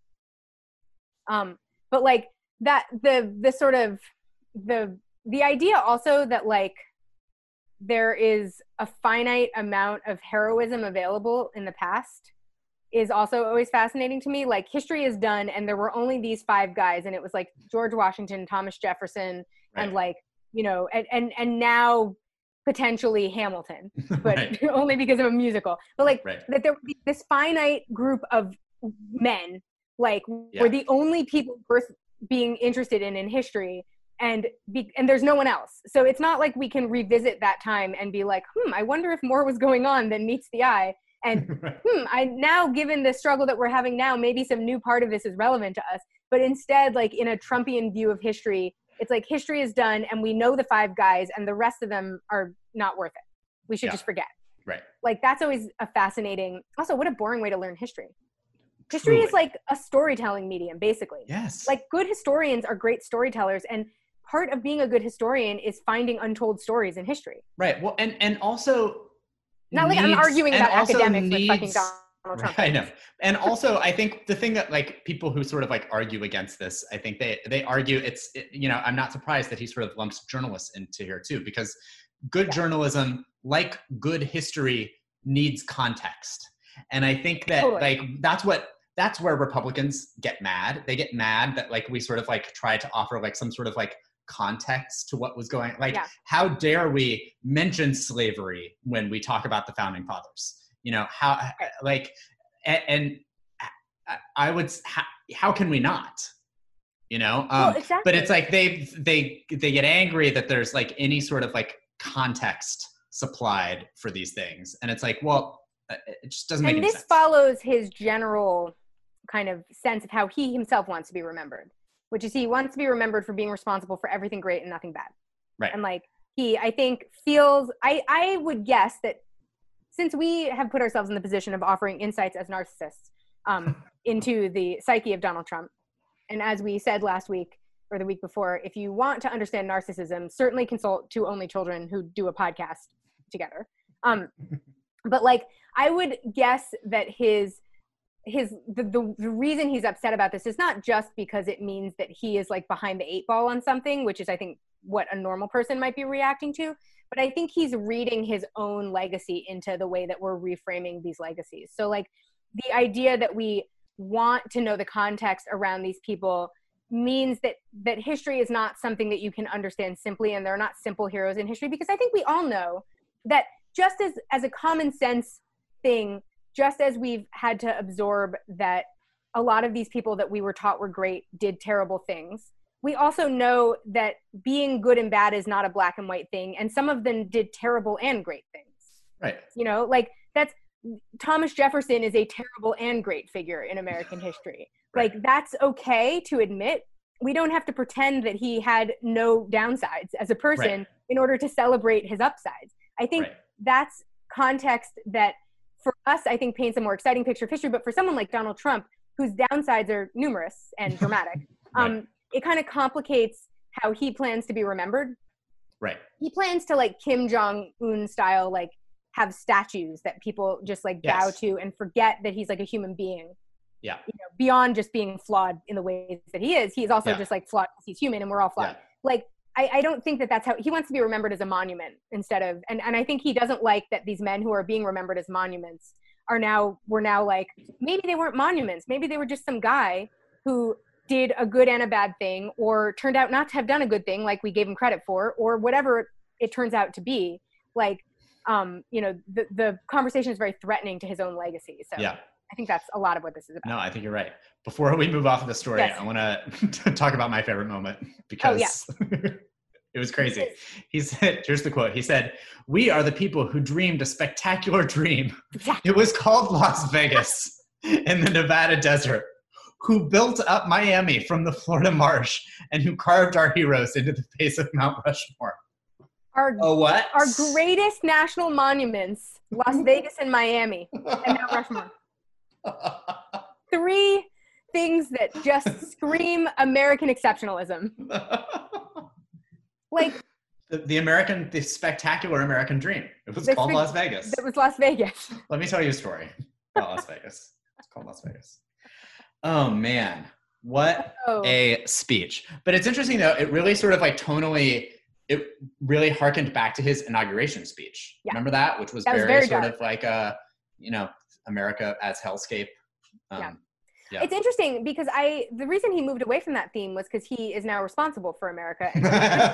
Um, but like that, the, the sort of, the, the idea also that like there is a finite amount of heroism available in the past is also always fascinating to me. Like history is done and there were only these five guys and it was like George Washington, Thomas Jefferson, right. and like, you know, and, and, and now potentially Hamilton, but right. only because of a musical. But like right. that there would be this finite group of men, like yeah. were the only people worth being interested in in history, and be, and there's no one else. So it's not like we can revisit that time and be like, hmm, I wonder if more was going on than meets the eye. And hmm, I now, given the struggle that we're having now, maybe some new part of this is relevant to us. But instead, like in a Trumpian view of history, it's like history is done and we know the five guys and the rest of them are not worth it. We should yeah. just forget. Right. Like that's always a fascinating, also what a boring way to learn history. History Truly. is like a storytelling medium, basically. Yes. Like good historians are great storytellers, and part of being a good historian is finding untold stories in history. Right. Well, and, and also, Not like needs, I'm arguing about academics needs, with fucking Donald Trump. I know. And also, I think the thing that like people who sort of like argue against this, I think they, they argue it's, it, you know, I'm not surprised that he sort of lumps journalists into here too, because good yeah. journalism, like good history, needs context. And I think that totally. like, that's what, that's where Republicans get mad. They get mad that like we sort of like try to offer like some sort of like context to what was going like yeah. how dare we mention slavery when we talk about the founding fathers, you know, how like and, and I would how, how can we not, you know, um well, exactly. but it's like they they they get angry that there's like any sort of like context supplied for these things, and it's like, well, it just doesn't make and any this sense. Follows his general kind of sense of how he himself wants to be remembered, which is he wants to be remembered for being responsible for everything great and nothing bad. Right. And like he, I think feels, I, I would guess that since we have put ourselves in the position of offering insights as narcissists um, into the psyche of Donald Trump. And as we said last week or the week before, if you want to understand narcissism, certainly consult Two Only Children who do a podcast together. Um, but like, I would guess that his, his the, the the reason he's upset about this is not just because it means that he is like behind the eight ball on something, which is I think what a normal person might be reacting to, but I think he's reading his own legacy into the way that we're reframing these legacies. So like the idea that we want to know the context around these people means that that history is not something that you can understand simply, and there are not simple heroes in history, because I think we all know that just as as a common sense thing, just as we've had to absorb that a lot of these people that we were taught were great did terrible things, we also know that being good and bad is not a black and white thing. And some of them did terrible and great things. Right. You know, like that's, Thomas Jefferson is a terrible and great figure in American history. Right. Like that's okay to admit. We don't have to pretend that he had no downsides as a person right. in order to celebrate his upsides. I think right. that's context that, for us, I think paints a more exciting picture of history, but for someone like Donald Trump, whose downsides are numerous and dramatic, right. um, it kind of complicates how he plans to be remembered. Right. He plans to like Kim Jong-un style, like have statues that people just like yes. bow to and forget that he's like a human being. Yeah. You know, beyond just being flawed in the ways that he is, he's also yeah. just like flawed because he's human and we're all flawed. Yeah. Like, I, I don't think that that's how he wants to be remembered, as a monument instead of, and, and I think he doesn't like that these men who are being remembered as monuments are now, we're now like, maybe they weren't monuments. Maybe they were just some guy who did a good and a bad thing, or turned out not to have done a good thing like we gave him credit for, or whatever it turns out to be. Like, um, you know, the, the conversation is very threatening to his own legacy. So yeah. I think that's a lot of what this is about. No, I think you're right. Before we move off of the story, Yes. I want to talk about my favorite moment because Oh, yeah. it was crazy. He said, here's the quote. He said, "We are the people who dreamed a spectacular dream. Exactly. It was called Las Vegas in the Nevada desert, who built up Miami from the Florida marsh and who carved our heroes into the face of Mount Rushmore." Our, Oh, what? our greatest national monuments, Las Vegas and Miami, and Mount Rushmore. Three things that just scream American exceptionalism. Like the, the American, the spectacular American dream. It was called spe- Las Vegas. It was Las Vegas. Let me tell you a story about Las Vegas. It's called Las Vegas. Oh, man. What Oh. a speech. But it's interesting, though. It really sort of like tonally, it really harkened back to his inauguration speech. Yeah. Remember that? Which was That was very, very sort dark. of like a, you know, America as hellscape. Um, Yeah. Yeah. It's interesting because I the reason he moved away from that theme was because he is now responsible for America. And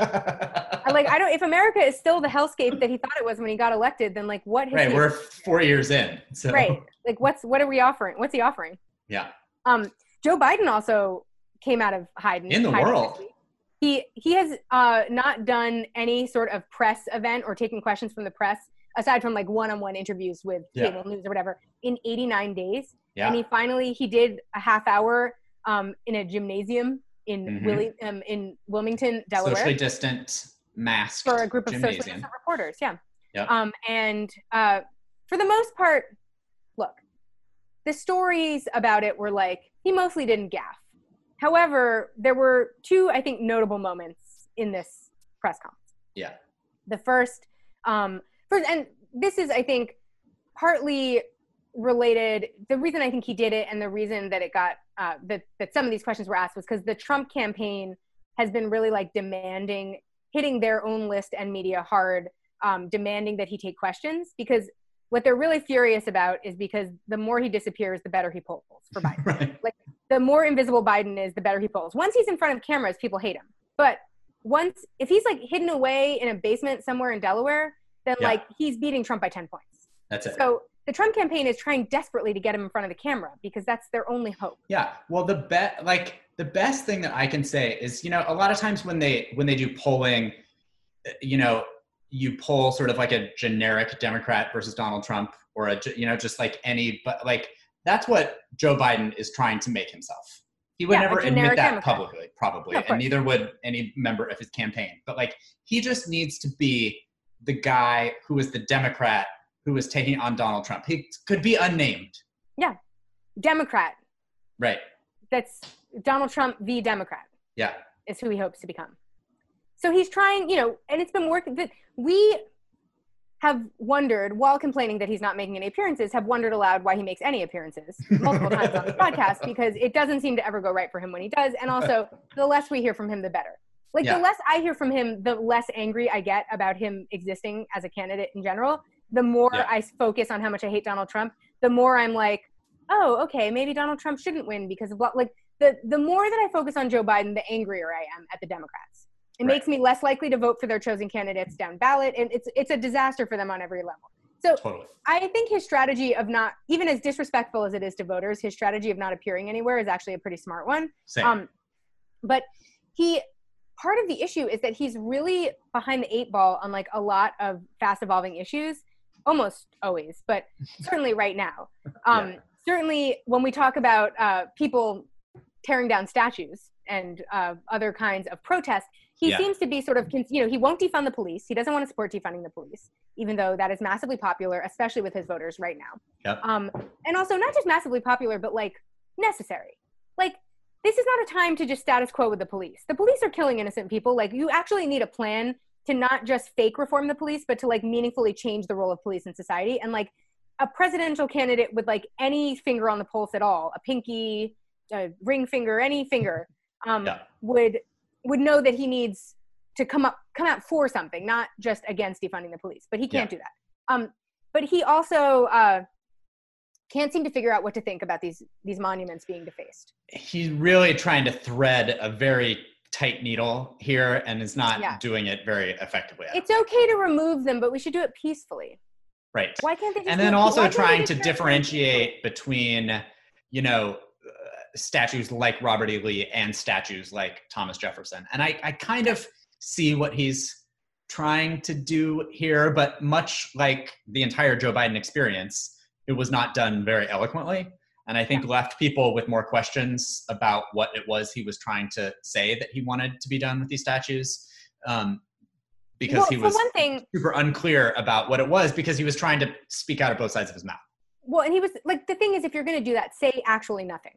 I, like I don't if America is still the hellscape that he thought it was when he got elected, then like what has Right, he, we're four years in. So. right. Like what's what are we offering? What's he offering? Yeah. Um Joe Biden also came out of hiding In the hiding world. this week. He he has uh, not done any sort of press event or taking questions from the press aside from like one-on-one interviews with Yeah. cable news or whatever in eighty-nine days. Yeah. And he finally he did a half hour um, in a gymnasium in Mhm. Willie um, in Wilmington, Delaware, Socially distant, masked for a group of socially gymnasium. distant reporters. Yeah. Yep. Um, and uh, for the most part, look, the stories about it were like he mostly didn't gaffe. However, there were two, I think, notable moments in this press conference. Yeah. The first, um, first, and this is, I think, partly related. The reason I think he did it, and the reason that it got uh, that that some of these questions were asked, was because the Trump campaign has been really like demanding, hitting their own list and media hard, um, demanding that he take questions, because what they're really furious about is because the more he disappears, the better he polls for Biden. Right. Like the more invisible Biden is, the better he polls. Once he's in front of cameras, people hate him. But once, if he's like hidden away in a basement somewhere in Delaware, then Yeah. like he's beating Trump by ten points. That's it. So the Trump campaign is trying desperately to get him in front of the camera because that's their only hope. Yeah. Well, the bet like the best thing that I can say is, you know, a lot of times when they when they do polling, you know, you poll sort of like a generic Democrat versus Donald Trump, or a you know just like any, but like that's what Joe Biden is trying to make himself. He would Yeah, a never admit generic that Democrat. publicly, probably, No, of and course. neither would any member of his campaign. But like he just needs to be the guy who is the Democrat who is taking on Donald Trump. He could be unnamed. Democrat. Right. That's Donald Trump v. Democrat Yeah. is who he hopes to become. So he's trying, you know, and it's been working. That we have wondered, while complaining that he's not making any appearances, have wondered aloud why he makes any appearances multiple times on the podcast, because it doesn't seem to ever go right for him when he does. And also, the less we hear from him, the better. Like, Yeah. the less I hear from him, the less angry I get about him existing as a candidate in general. The more Yeah. I focus on how much I hate Donald Trump, the more I'm like, oh, okay, maybe Donald Trump shouldn't win because of what, like, the, the more that I focus on Joe Biden, the angrier I am at the Democrats. It Right. makes me less likely to vote for their chosen candidates down ballot, and it's it's a disaster for them on every level. So Totally. I think his strategy of not, even as disrespectful as it is to voters, his strategy of not appearing anywhere is actually a pretty smart one. Same. Um, but he, part of the issue is that he's really behind the eight ball on like a lot of fast evolving issues, almost always, but certainly right now. Um, Yeah. Certainly when we talk about uh, people tearing down statues and uh, other kinds of protests, he Yeah. seems to be sort of, con- you know, he won't defund the police. He doesn't want to support defunding the police, even though that is massively popular, especially with his voters right now. Yep. Um, and also not just massively popular, but like necessary. Like, this is not a time to just status quo with the police. The police are killing innocent people. Like, you actually need a plan to not just fake reform the police, but to like meaningfully change the role of police in society. And like a presidential candidate with like any finger on the pulse at all, a pinky, a ring finger, any finger, um, Yeah. would would know that he needs to come up come out for something, not just against defunding the police. But he can't Yeah. do that. Um, but he also uh, can't seem to figure out what to think about these these monuments being defaced. He's really trying to thread a very tight needle here and is not Yeah. doing it very effectively. It's okay to remove them, but we should do it peacefully. Right. Why can't they just and do then it? also Why can't they trying just to do it? differentiate between, you know, uh, statues like Robert E. Lee and statues like Thomas Jefferson. And I, I kind of see what he's trying to do here, but much like the entire Joe Biden experience, it was not done very eloquently. And I think Yeah. left people with more questions about what it was he was trying to say that he wanted to be done with these statues. Um, because Well, he for was one thing- super unclear about what it was, because he was trying to speak out of both sides of his mouth. Well, and he was like, the thing is, if you're going to do that, say actually nothing.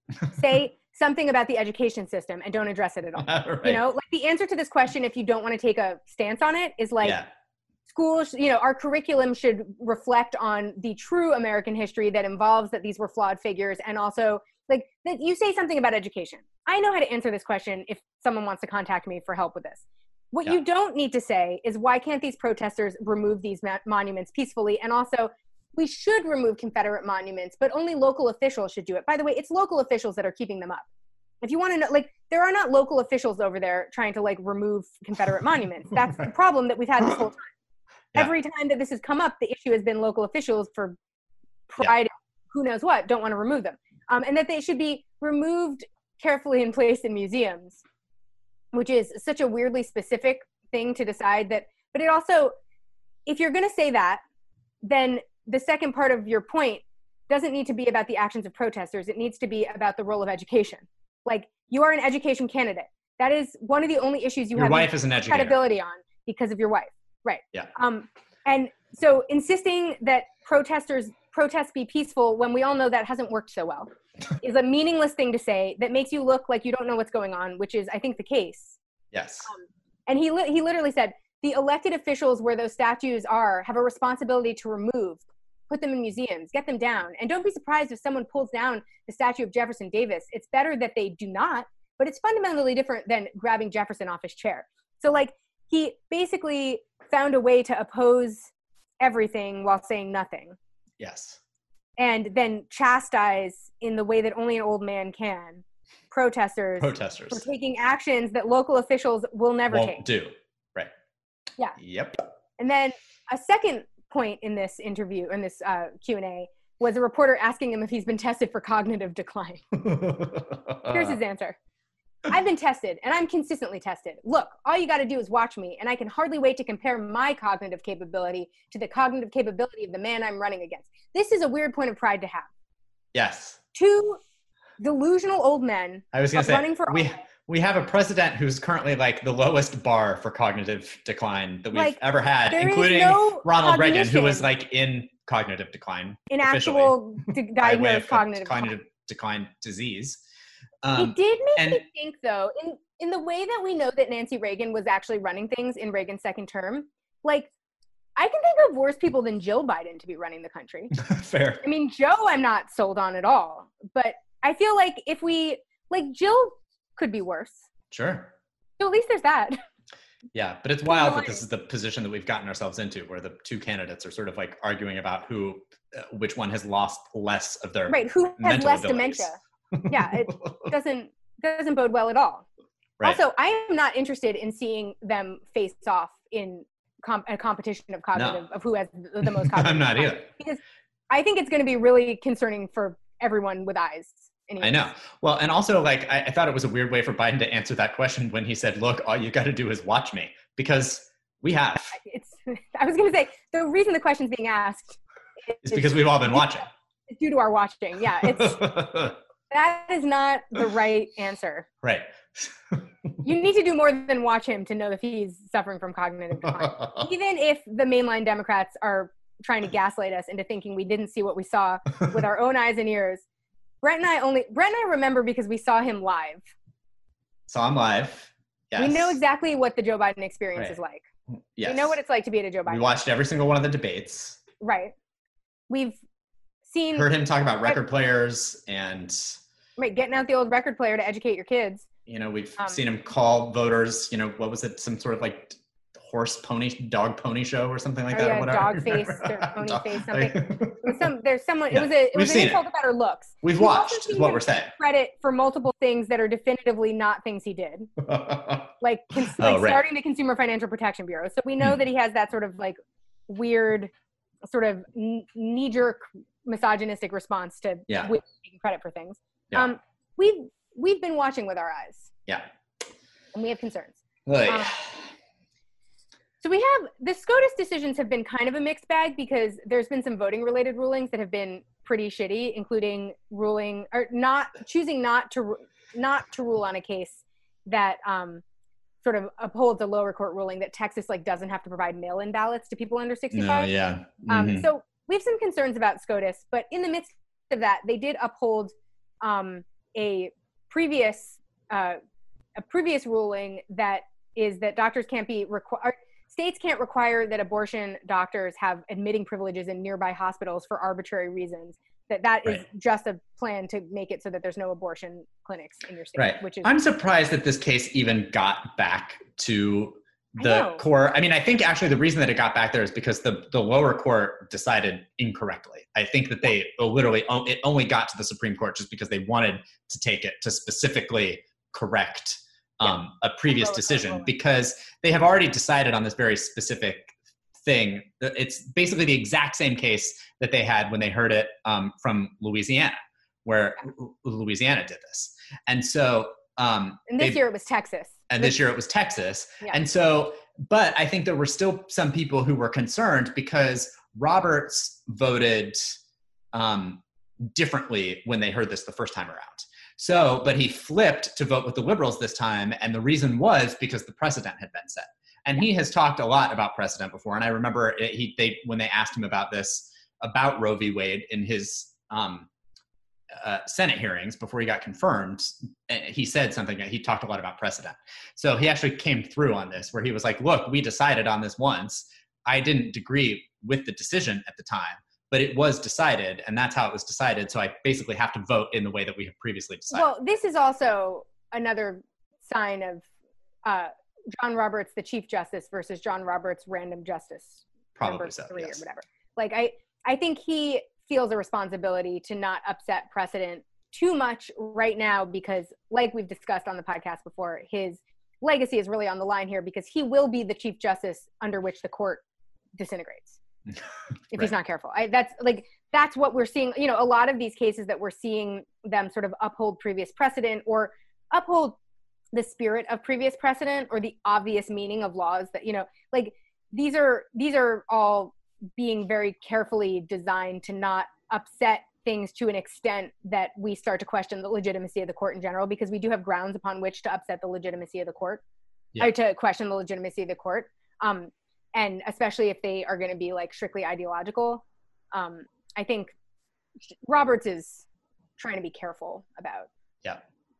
Say something about the education system and don't address it at all. Right. You know, like the answer to this question, if you don't want to take a stance on it, is like, Yeah. schools, you know, our curriculum should reflect on the true American history that involves that these were flawed figures, and also like that you say something about education. I know how to answer this question if someone wants to contact me for help with this. What Yeah. you don't need to say is, why can't these protesters remove these ma- monuments peacefully? And also, we should remove Confederate monuments, but only local officials should do it. By the way, it's local officials that are keeping them up. If you want to know, like, there are not local officials over there trying to like remove Confederate monuments. That's the problem that we've had this whole time. Yeah. Every time that this has come up, the issue has been local officials for pride, who knows what, don't want to remove them. Um, and that they should be removed carefully and placed in museums, which is such a weirdly specific thing to decide that. But it also, if you're going to say that, then the second part of your point doesn't need to be about the actions of protesters. It needs to be about the role of education. Like, you are an education candidate. That is one of the only issues you Your have wife is an educator. credibility on because of your wife. Right. Yeah. Um, and so insisting that protesters protests be peaceful when we all know that hasn't worked so well is a meaningless thing to say that makes you look like you don't know what's going on, which is, I think, the case. Yes. Um, and he li- he literally said, the elected officials where those statues are have a responsibility to remove, put them in museums, get them down. And don't be surprised if someone pulls down the statue of Jefferson Davis. It's better that they do not, but it's fundamentally different than grabbing Jefferson off his chair. So like, he basically found a way to oppose everything while saying nothing. Yes. And then chastise, in the way that only an old man can, protesters, Protesters. for taking actions that local officials will never Won't take. do. Right. Yeah. Yep. And then a second point in this interview, in this uh, Q and A, was a reporter asking him if he's been tested for cognitive decline. Here's his answer. I've been tested, and I'm consistently tested. Look, all you got to do is watch me, and I can hardly wait to compare my cognitive capability to the cognitive capability of the man I'm running against. This is a weird point of pride to have. Yes. Two delusional old men I was going to say, running for we, office. we have a president who's currently like the lowest bar for cognitive decline that we've Like, ever had, there is including no Ronald Reagan, who cognition was like in cognitive decline. in officially, actual d- by way diagnosed of cognitive cognitive decline. decline disease. It Um, did make and- me think, though, in, in the way that we know that Nancy Reagan was actually running things in Reagan's second term, like, I can think of worse people than Jill Biden to be running the country. fair. I mean, Joe, I'm not sold on at all. But I feel like if we, like, Jill could be worse. Sure. So at least there's that. Yeah, but it's wild that line. this is the position that we've gotten ourselves into, where the two candidates are sort of like arguing about who, uh, which one has lost less of their Right, who has mental less abilities. dementia. Yeah, it doesn't doesn't bode well at all. Right. Also, I am not interested in seeing them face off in comp- a competition of cognitive, of who has the the most cognitive. I'm not decline. either. Because I think it's going to be really concerning for everyone with eyes. Anyways. I know. Well, and also, like, I, I thought it was a weird way for Biden to answer that question when he said, look, all you got to do is watch me, because we have. It's. I was going to say, the reason the question's being asked is It's because we've all been watching. It's due to our watching. Yeah, it's that is not the right answer. Right. You need to do more than watch him to know if he's suffering from cognitive decline. Even if the mainline Democrats are trying to gaslight us into thinking we didn't see what we saw with our own eyes and ears, Brett and I only Brett and I remember because we saw him live. Saw him live. Yes. We know exactly what the Joe Biden experience Right. is like. Yes. We know what it's like to be at a Joe Biden. We watched every single one of the debates. Right. We've seen Heard him talk about record players, and right, getting out the old record player to educate your kids. you know, we've Um, seen him call voters. You know, what was it? Some sort of like horse pony, dog pony show or something like Oh, that. yeah, or whatever. dog face or pony Dog- face, something. It was some, there's someone. Yeah, It was a. It we've was an seen insult it. about her looks. We've We've also watched, is seen what him we're saying. Credit for multiple things that are definitively not things he did, like cons- Oh, like right. starting the Consumer Financial Protection Bureau. So we know Hmm. that he has that sort of like weird sort of knee-jerk misogynistic response to yeah. taking credit for things. Yeah. Um, we've we've been watching with our eyes. Yeah. And we have concerns. Right. Um, so we have the SCOTUS decisions have been kind of a mixed bag because there's been some voting related rulings that have been pretty shitty, including ruling or not choosing not to not to rule on a case that um, sort of upholds a lower court ruling that Texas like doesn't have to provide mail-in ballots to people under sixty-five. No, yeah. Mm-hmm. Um, so we have some concerns about SCOTUS, but in the midst of that, they did uphold um, a previous uh, a previous ruling that is that doctors can't be required. States can't require that abortion doctors have admitting privileges in nearby hospitals for arbitrary reasons. That that right. is just a plan to make it so that there's no abortion clinics in your state. Right. Which is I'm surprised that this case even got back to the I court. I mean, I think actually the reason that it got back there is because the, the lower court decided incorrectly. I think that they literally, it only got to the Supreme Court just because they wanted to take it to specifically correct um, yeah. a previous decision, because they have already decided on this very specific thing. It's basically the exact same case that they had when they heard it um, from Louisiana, where Louisiana did this. And so um, and this they, year it was Texas. And this year it was Texas. Yeah. And so, but I think there were still some people who were concerned because Roberts voted um, differently when they heard this the first time around. So, but he flipped to vote with the liberals this time. And the reason was because the precedent had been set. And he has talked a lot about precedent before. And I remember it, he, they, when they asked him about this, about Roe v. Wade in his um, uh, Senate hearings before he got confirmed, he said something, he talked a lot about precedent. So he actually came through on this where he was like, look, we decided on this once. I didn't agree with the decision at the time, but it was decided and that's how it was decided. So I basically have to vote in the way that we have previously decided. Well, this is also another sign of uh, John Roberts, the Chief Justice versus John Roberts, random justice. Probably so, three yes. or whatever. Like I, I think he feels a responsibility to not upset precedent too much right now because, like we've discussed on the podcast before, his legacy is really on the line here because he will be the Chief Justice under which the court disintegrates if right. he's not careful. I, that's like that's what we're seeing. You know, a lot of these cases that we're seeing them sort of uphold previous precedent or uphold the spirit of previous precedent or the obvious meaning of laws that, you know, like these are these are all being very carefully designed to not upset things to an extent that we start to question the legitimacy of the court in general, because we do have grounds upon which to upset the legitimacy of the court, yeah. or to question the legitimacy of the court. Um, and especially if they are going to be like strictly ideological. Um, I think Roberts is trying to be careful about. Yeah.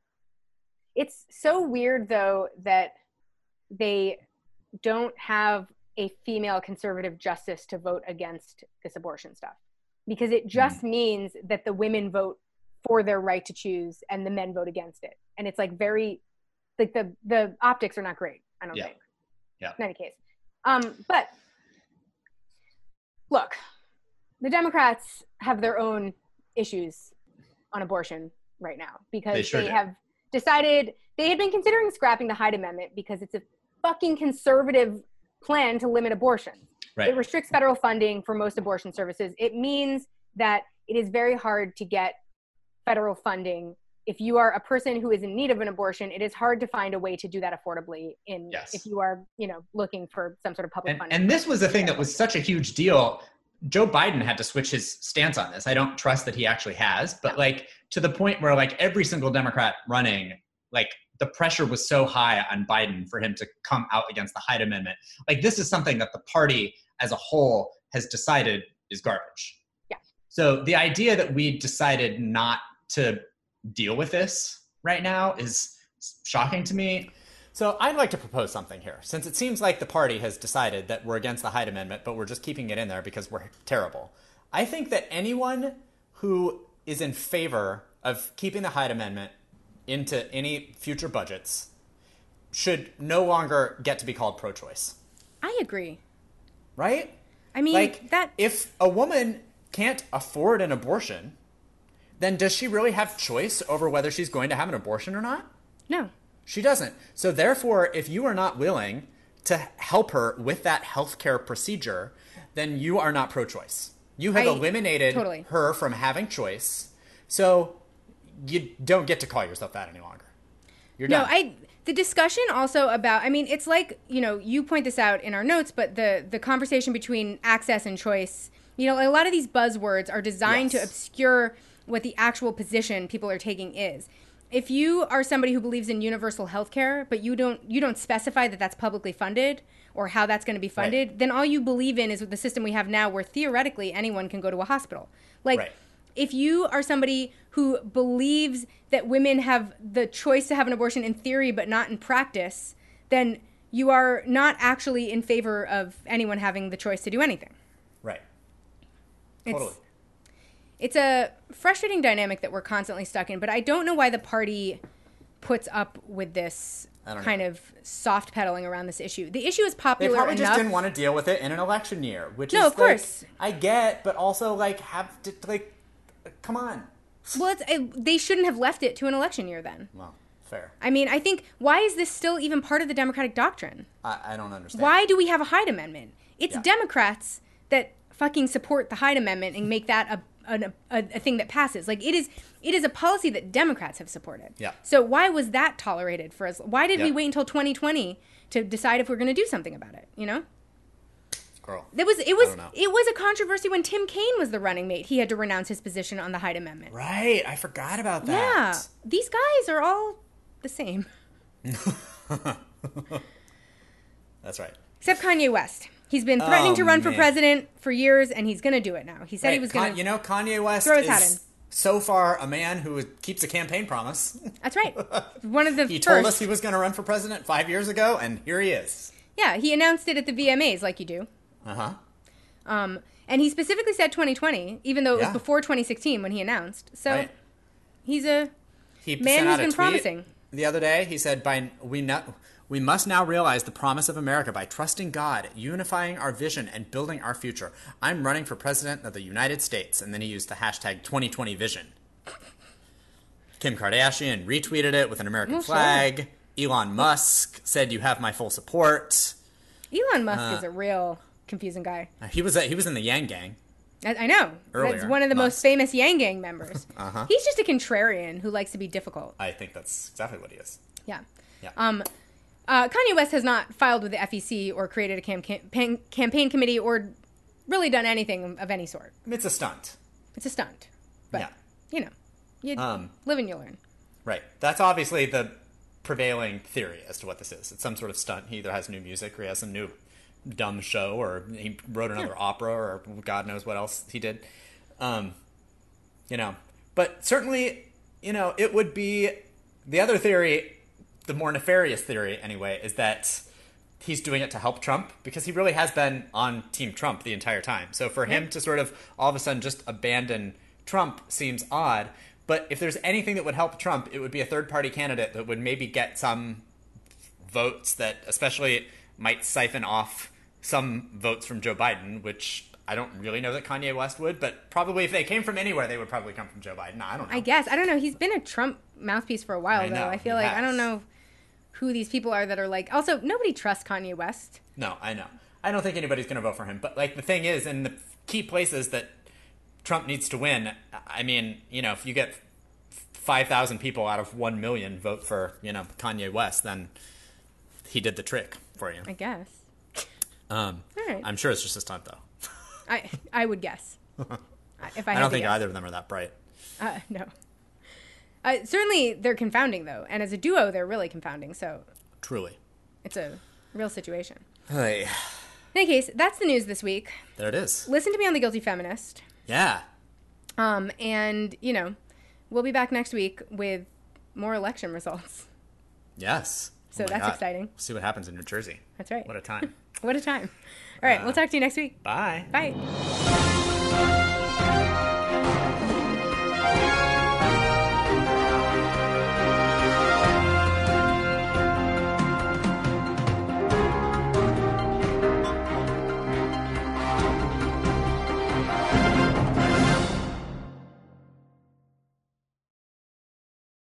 It's so weird though that they don't have a female conservative justice to vote against this abortion stuff, because it just mm. means that the women vote for their right to choose and the men vote against it. And it's like very, like the, the optics are not great, I don't yeah. think. Yeah. In any case. Um, but look, the Democrats have their own issues on abortion right now because they, sure they do. have decided, they had been considering scrapping the Hyde Amendment because it's a fucking conservative plan to limit abortion. Right. It restricts federal funding for most abortion services. It means that it is very hard to get federal funding. If you are a person who is in need of an abortion, it is hard to find a way to do that affordably in yes. if you are, you know, looking for some sort of public and, funding. And this was the thing that was such a huge deal. Joe Biden had to switch his stance on this. I don't trust that he actually has, but no. like to the point where like every single Democrat running, like the pressure was so high on Biden for him to come out against the Hyde Amendment. Like this is something that the party as a whole has decided is garbage. Yeah. So the idea that we decided not to deal with this right now is shocking to me. So I'd like to propose something here. Since it seems like the party has decided that we're against the Hyde Amendment, but we're just keeping it in there because we're terrible. I think that anyone who is in favor of keeping the Hyde Amendment into any future budgets should no longer get to be called pro-choice. I agree. Right? I mean, like, that... if a woman can't afford an abortion, then does she really have choice over whether she's going to have an abortion or not? No. She doesn't. So therefore, if you are not willing to help her with that healthcare procedure, then you are not pro-choice. You have I- eliminated totally. her from having choice, so you don't get to call yourself that any longer. You're No, done. I the discussion also about I mean it's like, you know, you point this out in our notes, but the the conversation between access and choice, you know, a lot of these buzzwords are designed to Yes. obscure what the actual position people are taking is. If you are somebody who believes in universal health care, but you don't you don't specify that that's publicly funded or how that's going to be funded, Right. then all you believe in is the system we have now where theoretically anyone can go to a hospital. Like Right. if you are somebody who believes that women have the choice to have an abortion in theory but not in practice, then you are not actually in favor of anyone having the choice to do anything. Right. It's, Totally. It's a frustrating dynamic that we're constantly stuck in, but I don't know why the party puts up with this I don't kind know. of soft pedaling around this issue. The issue is They popular probably enough. just didn't want to deal with it in an election year, which No, is of course. like, I get, but also like have to like, come on. Well, it's, I, they shouldn't have left it to an election year then. Well, fair. I mean, I think, why is this still even part of the Democratic doctrine? I, I don't understand. Why do we have a Hyde Amendment? It's Yeah. Democrats that fucking support the Hyde Amendment and make that a, a, a, a thing that passes. Like, it is it is a policy that Democrats have supported. Yeah. So why was that tolerated for us? Why did we Yeah. wait until twenty twenty to decide if we're going to do something about it, you know? Girl. There was it was don't know. it was a controversy when Tim Kaine was the running mate. He had to renounce his position on the Hyde Amendment. Right. I forgot about that. Yeah. These guys are all the same. That's right. Except Kanye West. He's been threatening Oh, to run for man. president for years, and he's going to do it now. He said he Right. was going Con- to. You know, Kanye West throw his is hat in. so far a man who keeps a campaign promise. That's right. One of the He first. told us he was going to run for president five years ago, and here he is. Yeah, he announced it at the V M As, like you do. Uh huh. Um, and he specifically said twenty twenty, even though it was Yeah. before twenty sixteen when he announced. So Right. he's a He Man sent who's out a been tweet promising. the other day. He said, "By we not." We must now realize the promise of America by trusting God, unifying our vision, and building our future. I'm running for president of the United States. And then he used the hashtag twenty twenty vision. Kim Kardashian retweeted it with an American Oh, sure. flag. Elon Musk said, "You have my full support." Elon Musk Uh, is a real confusing guy. He was he was in the Yang Gang. I, I know. That's Earlier, one of the most Musk. famous Yang Gang members. Uh-huh. He's just a contrarian who likes to be difficult. I think that's exactly what he is. Yeah. Yeah. Um, uh, Kanye West has not filed with the F E C or created a cam- campaign campaign committee or really done anything of any sort. It's a stunt. It's a stunt. But, Yeah. you know, you Um, live and you learn. Right. That's obviously the prevailing theory as to what this is. It's some sort of stunt. He either has new music or he has a new dumb show or he wrote another opera or God knows what else he did. Um, you know, but certainly, you know, it would be the other theory, the more nefarious theory anyway, is that he's doing it to help Trump because he really has been on Team Trump the entire time. So for him to sort of all of a sudden just abandon Trump seems odd. But if there's anything that would help Trump, it would be a third-party candidate that would maybe get some votes that especially might siphon off some votes from Joe Biden, which I don't really know that Kanye West would, but probably if they came from anywhere, they would probably come from Joe Biden. I don't know. I guess. I don't know. He's been a Trump mouthpiece for a while, I though. know, I feel he like I has. don't know who these people are that are like. Also, nobody trusts Kanye West. No, I know. I don't think anybody's going to vote for him. But, like, the thing is, in the key places that Trump needs to win, I mean, you know, if you get five thousand people out of one million vote for, you know, Kanye West, then he did the trick for you. I guess. Um, All right. I'm sure it's just a stunt, though. I I would guess. if I, I had don't to think guess. either of them are that bright. Uh, no. Uh, certainly, they're confounding, though. And as a duo, they're really confounding. So Truly. it's a real situation. Hey, In any case, that's the news this week. there it is. Listen to me on The Guilty Feminist. Yeah. Um, and, you know, we'll be back next week with more election results. Yes. So Oh my that's God. exciting. See what happens in New Jersey. That's right. What a time. What a time. All right, Uh, we'll talk to you next week. Bye. Bye.